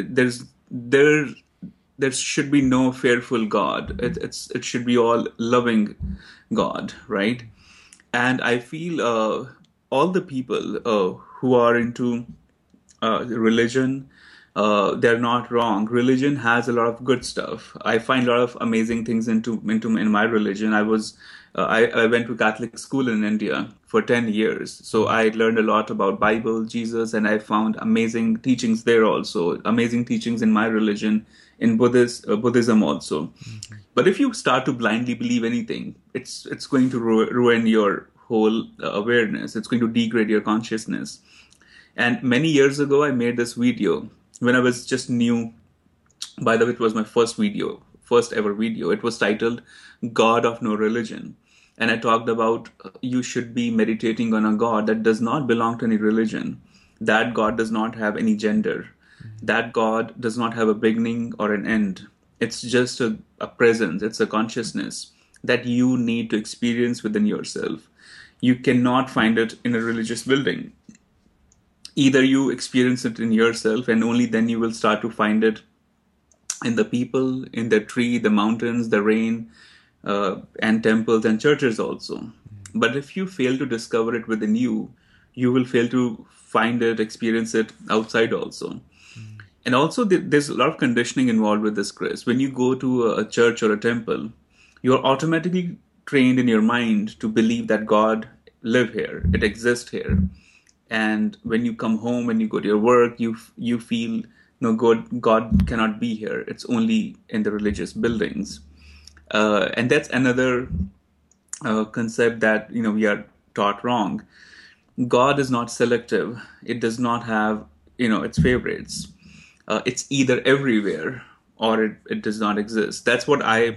There should be no fearful God. It should be all loving God, right? And I feel all the people who are into religion, they're not wrong. Religion has a lot of good stuff. I find a lot of amazing things into in my religion. I went to Catholic school in India for 10 years, so I learned a lot about Bible, Jesus, and I found amazing teachings there also. Amazing teachings in my religion, in Buddhism also. But if you start to blindly believe anything, it's going to ruin your whole awareness. It's going to degrade your consciousness. And many years ago, I made this video when I was just new. By the way, it was my first ever video. It was titled God of No Religion. And I talked about you should be meditating on a God that does not belong to any religion. That God does not have any gender. That God does not have a beginning or an end. It's just a presence, it's a consciousness that you need to experience within yourself. You cannot find it in a religious building. Either you experience it in yourself, and only then you will start to find it in the people, in the tree, the mountains, the rain, and temples and churches also. But if you fail to discover it within you, you will fail to find it, experience it outside also. And also, there's a lot of conditioning involved with this, Chris. When you go to a church or a temple, you're automatically trained in your mind to believe that God live here, it exists here. And when you come home, when you go to your work, you feel no, God cannot be here. It's only in the religious buildings, and that's another concept that we are taught wrong. God is not selective. It does not have its favorites. It's either everywhere or it does not exist. That's what I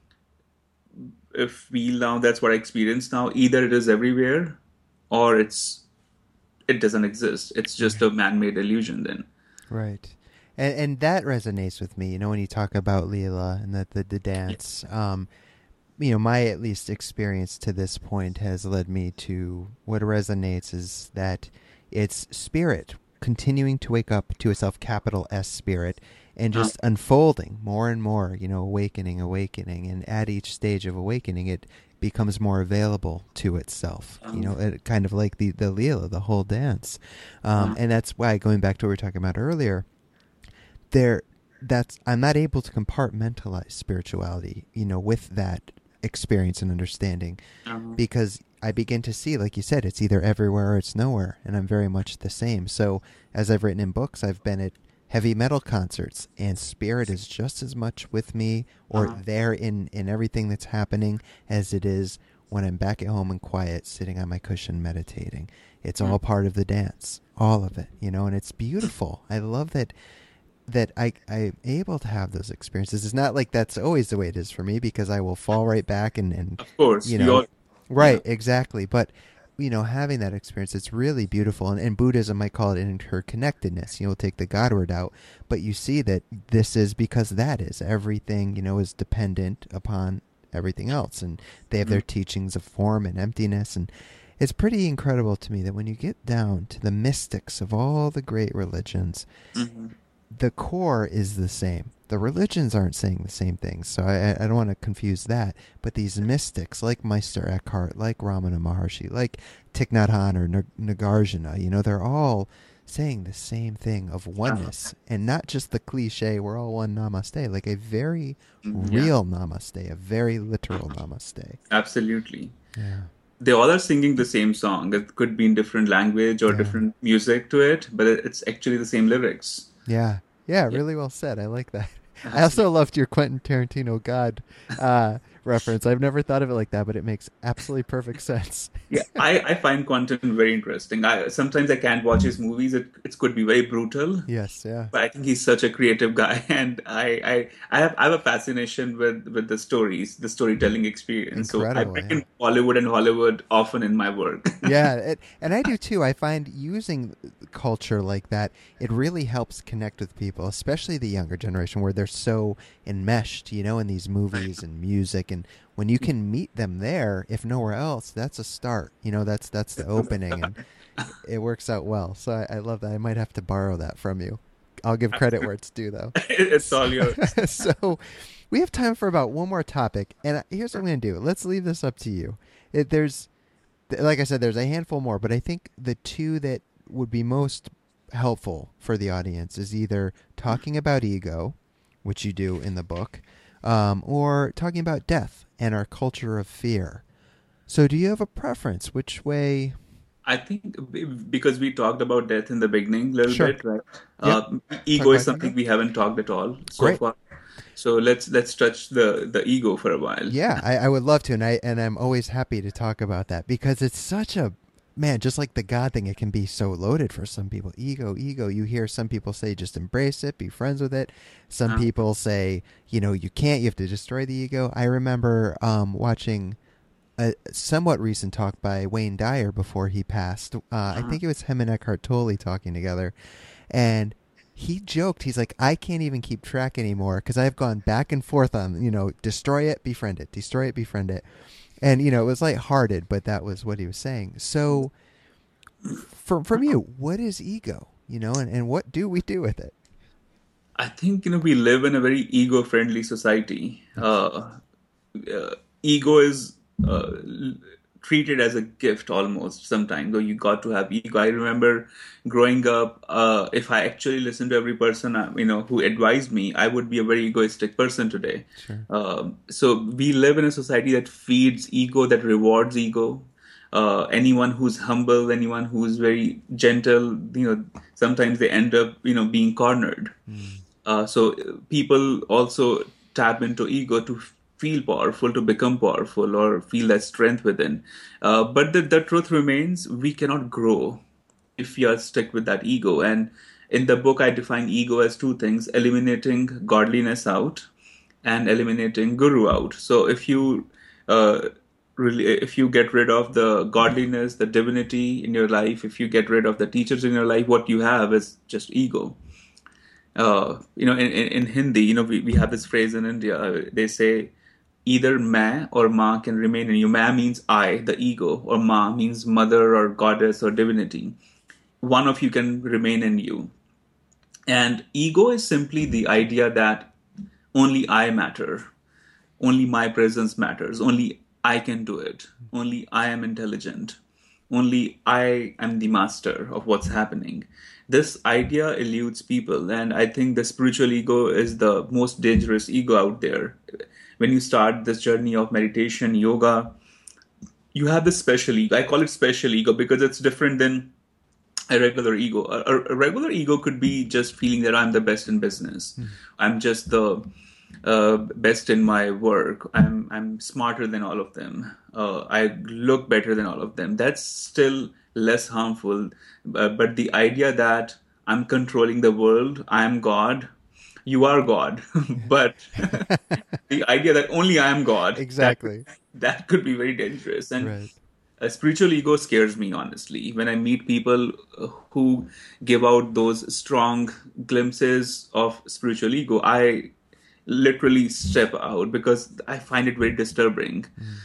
feel now. That's what I experience now. Either it is everywhere or it doesn't exist. It's just a man-made illusion then. Right. And that resonates with me, when you talk about Leela and the dance. My at least experience to this point has led me to what resonates is that it's spirit continuing to wake up to itself, capital S spirit, and just unfolding more and more, awakening. And at each stage of awakening, it becomes more available to itself, it kind of like the Leela, the whole dance. And that's why, going back to what we were talking about earlier, I'm not able to compartmentalize spirituality, with that experience and understanding, because I begin to see, like you said, it's either everywhere or it's nowhere, and I'm very much the same. So as I've written in books, I've been at heavy metal concerts, and spirit is just as much with me or there in everything that's happening as it is when I'm back at home and quiet, sitting on my cushion meditating. It's all part of the dance, all of it, and it's beautiful. I love that I'm able to have those experiences. It's not like that's always the way it is for me, because I will fall right back and of course, right, exactly. But having that experience, it's really beautiful. And Buddhism might call it interconnectedness. Take the God word out, but you see that this is because that is everything. Is dependent upon everything else, and they have their teachings of form and emptiness. And it's pretty incredible to me that when you get down to the mystics of all the great religions, the core is the same. The religions aren't saying the same things, so I don't want to confuse that. But these mystics, like Meister Eckhart, like Ramana Maharshi, like Thich Nhat Hanh or Nagarjuna, they're all saying the same thing of oneness, and not just the cliche, we're all one namaste, like a very real namaste, a very literal namaste. Absolutely. Yeah. They all are singing the same song. It could be in different language or different music to it, but it's actually the same lyrics. Yeah, really well said. I like that. I also loved your Quentin Tarantino God reference. I've never thought of it like that, but it makes absolutely perfect sense. Yeah, I find Quentin very interesting. Sometimes I can't watch his movies. It could be very brutal, Yes, yeah. but I think he's such a creative guy, and I have a fascination with the stories, the storytelling experience. So I Incredible, bring yeah. in Bollywood and Hollywood often in my work. Yeah, and I do too. I find using culture like that, it really helps connect with people, especially the younger generation where they're so enmeshed, in these movies and music. And when you can meet them there, if nowhere else, that's a start. That's the opening, and it works out well. So I love that. I might have to borrow that from you. I'll give credit where it's due, though. It's all yours. So we have time for about one more topic, and here's what I'm going to do. Let's leave this up to you. There's like I said, there's a handful more, but I think the two that would be most helpful for the audience is either talking about ego, which you do in the book, or talking about death and our culture of fear. So do you have a preference? Which way? I think because we talked about death in the beginning a little Sure. bit, right? Yep. Talk Ego is about something ego. we haven't talked at all so Great. far. So let's touch the ego for a while. Yeah, I would love to, and I'm always happy to talk about that because it's such a man, just like the God thing, it can be so loaded for some people. Ego, ego. You hear some people say just embrace it, be friends with it. Some Uh, people say, you can't, you have to destroy the ego. I remember watching a somewhat recent talk by Wayne Dyer before he passed. I uh, think it was him and Eckhart Tolle talking together. And he joked, he's like, I can't even keep track anymore because I've gone back and forth on, destroy it, befriend it, destroy it, befriend it. And, it was lighthearted, but that was what he was saying. So from you, what is ego, and what do we do with it? I think we live in a very ego-friendly society. Ego is treated as a gift almost sometimes, though you got to have ego. I remember growing up, if I actually listened to every person, who advised me, I would be a very egoistic person today. Sure. So we live in a society that feeds ego, that rewards ego. Anyone who's humble, anyone who's very gentle, sometimes they end up, being cornered. So people also tap into ego to feel powerful, to become powerful, or feel that strength within. But the truth remains, we cannot grow if we are stuck with that ego. And in the book, I define ego as two things: eliminating godliness out and eliminating guru out. So uh, if you get rid of the godliness, the divinity in your life, if you get rid of the teachers in your life, what you have is just ego. In Hindi, we have this phrase in India. They say either main or ma can remain in you. Ma means I, the ego, or ma means mother or goddess or divinity. One of you can remain in you. And ego is simply the idea that only I matter, only my presence matters, only I can do it, only I am intelligent, only I am the master of what's happening. This idea eludes people, and I think the spiritual ego is the most dangerous ego out there. When you start this journey of meditation, yoga, you have this special ego. I call it special ego because it's different than a regular ego. A regular ego could be just feeling that I'm the best in business. I'm just the best in my work. I'm smarter than all of them. I look better than all of them. That's still less harmful. But the idea that I'm controlling the world, I'm God, you are God. But the idea that only I am God, Exactly. that could be very dangerous. And Right. a spiritual ego scares me, honestly. When I meet people who give out those strong glimpses of spiritual ego, I literally step out because I find it very disturbing.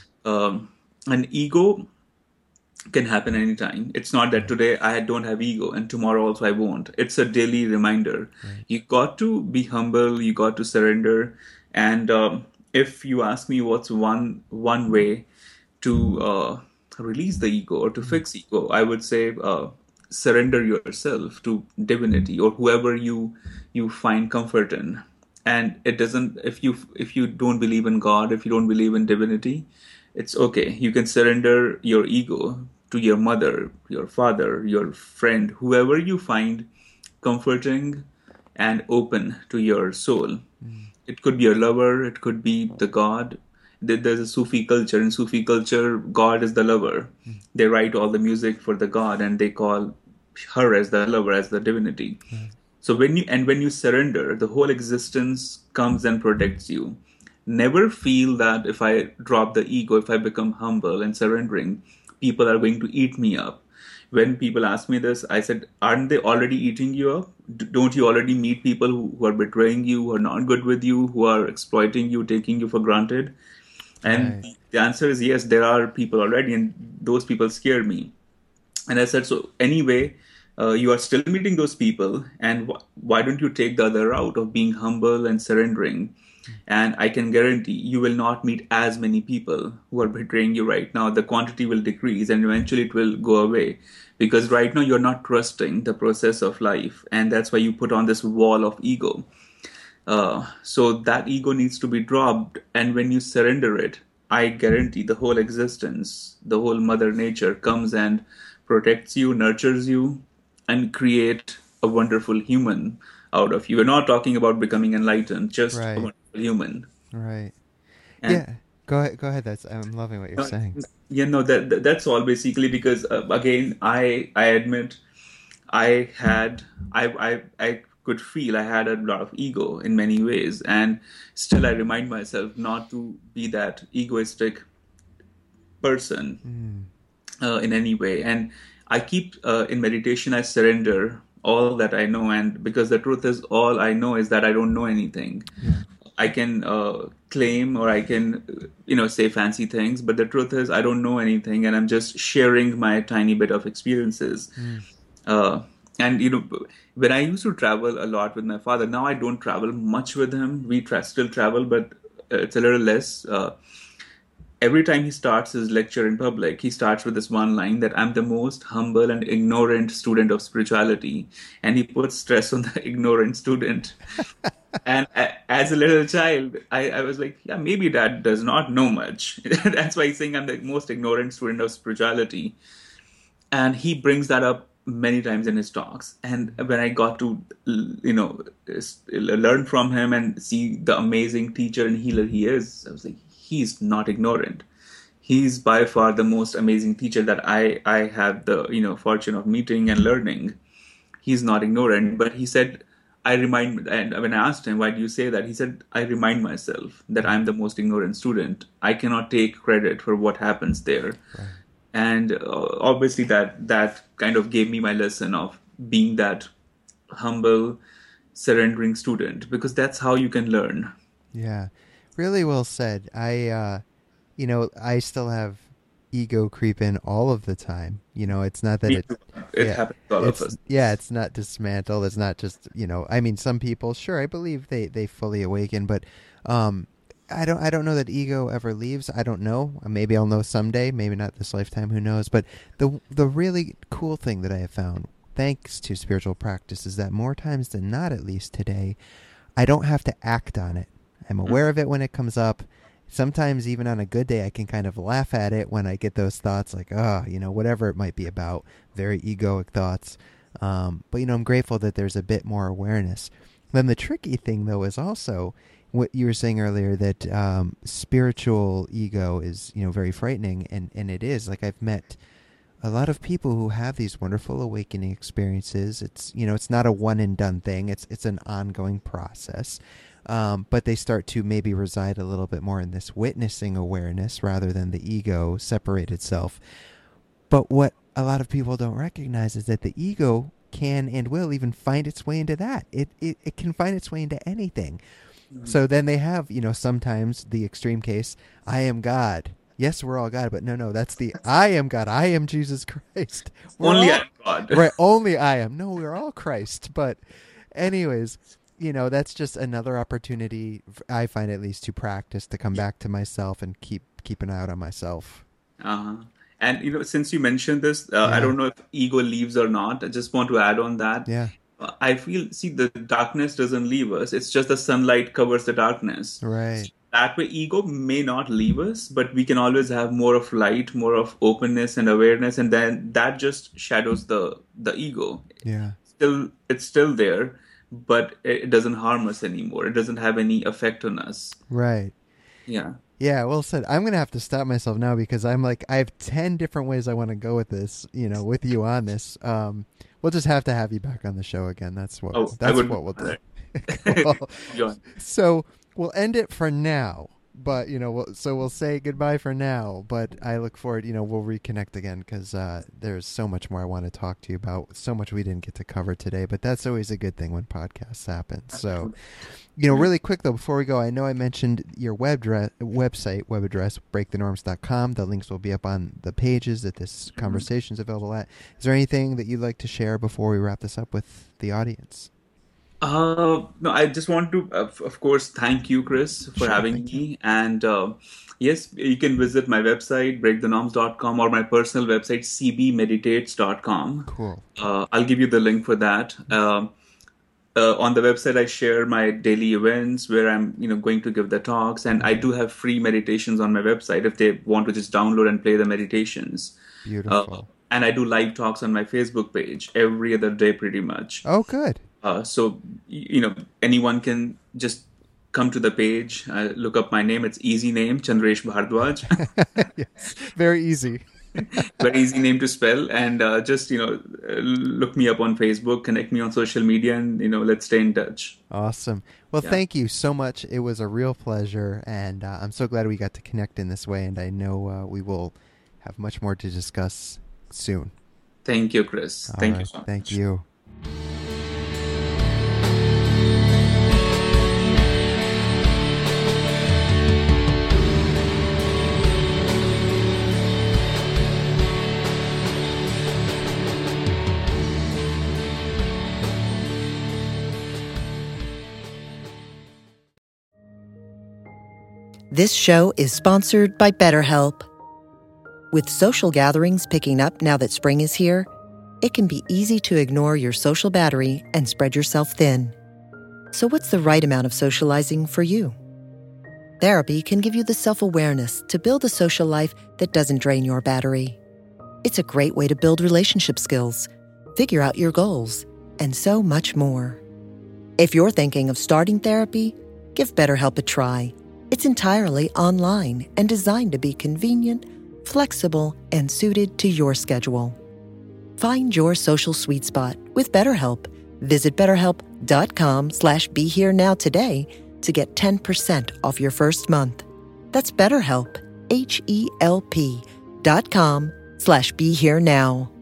And ego can happen anytime. It's not that today I don't have ego and tomorrow also I won't. It's a daily reminder. Right. You got to be humble. You got to surrender. And if you ask me what's one way to release the ego or to fix ego, I would say surrender yourself to divinity or whoever you find comfort in. And it doesn't, if you don't believe in God, if you don't believe in divinity, it's okay. You can surrender your ego to your mother, your father, your friend, whoever you find comforting and open to your soul. It could be your lover, it could be the God, There's a Sufi culture. In Sufi culture, God is the lover. They write all the music for the God, and they call her as the lover, as the divinity. So when you surrender, the whole existence comes and protects you. Never feel that if I drop the ego, if I become humble and surrendering, people are going to eat me up. When people ask me this, I said, aren't they already eating you up? Don't you already meet people who are betraying you, who are not good with you, who are exploiting you, taking you for granted? And Right. the answer is yes, there are people already, and those people scare me. And I said, so anyway, you are still meeting those people, and why don't you take the other route of being humble and surrendering? And I can guarantee you will not meet as many people who are betraying you right now. The quantity will decrease and eventually it will go away. Because right now you're not trusting the process of life, and that's why you put on this wall of ego. So that ego needs to be dropped, and when you surrender it, I guarantee the whole existence, the whole Mother Nature comes and protects you, nurtures you, and create a wonderful human out of you. We're not talking about becoming enlightened, just a Right. wonderful human. Right. And Yeah. Go ahead. Go ahead. I'm loving what you're uh, saying. that's all basically because again, I admit I had I could feel I had a lot of ego in many ways, and still I remind myself not to be that egoistic person Mm. in any way. And I keep in meditation, I surrender all that I know, and because the truth is, all I know is that I don't know anything. Yeah. I can claim or I can, say fancy things, but the truth is, I don't know anything, and I'm just sharing my tiny bit of experiences. Mm. Uh, and when I used to travel a lot with my father, now I don't travel much with him. We still travel, but it's a little less. Every time he starts his lecture in public, he starts with this one line that I'm the most humble and ignorant student of spirituality, and he puts stress on the ignorant student. And as a little child, I was like, yeah, maybe dad does not know much. That's why he's saying I'm the most ignorant student of spirituality. And he brings that up many times in his talks. And when I got to learn from him and see the amazing teacher and healer he is, I was like, he's not ignorant. He's by far the most amazing teacher that I have the fortune of meeting and learning. He's not ignorant, but he said, I remind, and when I asked him, why do you say that? He said, I remind myself that I'm the most ignorant student. I cannot take credit for what happens there. Right. And obviously that kind of gave me my lesson of being that humble, surrendering student, because that's how you can learn. Yeah. Really well said. I still have ego creep in all of the time. It's not that Me it, too. It yeah, happens to all of us. it's not dismantled. It's not just, I mean, some people, sure, I believe they fully awaken, but, I don't know that ego ever leaves. I don't know. Maybe I'll know someday. Maybe not this lifetime. Who knows? But the really cool thing that I have found, thanks to spiritual practice, is that more times than not, at least today, I don't have to act on it. I'm aware of it when it comes up. Sometimes even on a good day, I can kind of laugh at it when I get those thoughts like, whatever it might be about, very egoic thoughts. But, I'm grateful that there's a bit more awareness. Then the tricky thing, though, is also what you were saying earlier, that spiritual ego is, very frightening. And it is. Like, I've met a lot of people who have these wonderful awakening experiences. It's, it's not a one and done thing. It's an ongoing process. But they start to maybe reside a little bit more in this witnessing awareness rather than the ego separate itself. But what a lot of people don't recognize is that the ego can and will even find its way into that. It can find its way into anything. So then they have, sometimes the extreme case, I am God. Yes, we're all God, but no, that's the I am God. I am Jesus Christ. We're Only all, I'm God. right, only I am. No, we're all Christ. But anyways, that's just another opportunity, I find at least, to practice, to come back to myself and keep an eye out on myself. Uh-huh. And since you mentioned this, I Yeah. don't know if ego leaves or not. I just want to add on that. Yeah. I feel, see, the darkness doesn't leave us. It's just the sunlight covers the darkness. Right. That way, ego may not leave us, but we can always have more of light, more of openness and awareness, and then that just shadows the ego. Yeah. It's still there, but it doesn't harm us anymore. It doesn't have any effect on us. Right. Yeah. Yeah, well said. I'm going to have to stop myself now because I'm like, I have 10 different ways I want to go with this, with you on this. We'll just have to have you back on the show again. That's what Oh, I would. we'll do. Cool. John. So we'll end it for now, but we'll say goodbye for now. But I look forward, we'll reconnect again because there's so much more I want to talk to you about. So much we didn't get to cover today, but that's always a good thing when podcasts happen. So, really quick though, before we go, I know I mentioned your web address, breakthenorms.com. The links will be up on the pages that this conversation is available at. Is there anything that you'd like to share before we wrap this up with the audience? No, I just want to, of course, thank you, Chris, for having me. And yes, you can visit my website, breakthenorms.com, or my personal website, cbmeditates.com. Cool. I'll give you the link for that. On the website, I share my daily events where I'm, going to give the talks, and I do have free meditations on my website if they want to just download and play the meditations. Beautiful. And I do live talks on my Facebook page every other day, pretty much. Oh, good. So, anyone can just come to the page, look up my name. It's easy name, Chandresh Bhardwaj. Yes, very easy. Very easy name to spell. And just, look me up on Facebook, connect me on social media, and, let's stay in touch. Awesome. Well, Thank you so much. It was a real pleasure. And I'm so glad we got to connect in this way. And I know we will have much more to discuss soon. Thank you, Chris. Thank you so much. Thank you. This show is sponsored by BetterHelp. With social gatherings picking up now that spring is here, it can be easy to ignore your social battery and spread yourself thin. So what's the right amount of socializing for you? Therapy can give you the self-awareness to build a social life that doesn't drain your battery. It's a great way to build relationship skills, figure out your goals, and so much more. If you're thinking of starting therapy, give BetterHelp a try. It's entirely online and designed to be convenient, flexible, and suited to your schedule. Find your social sweet spot with BetterHelp. Visit BetterHelp.com/BeHereNow today to get 10% off your first month. That's BetterHelp, HELP.com/BeHereNow.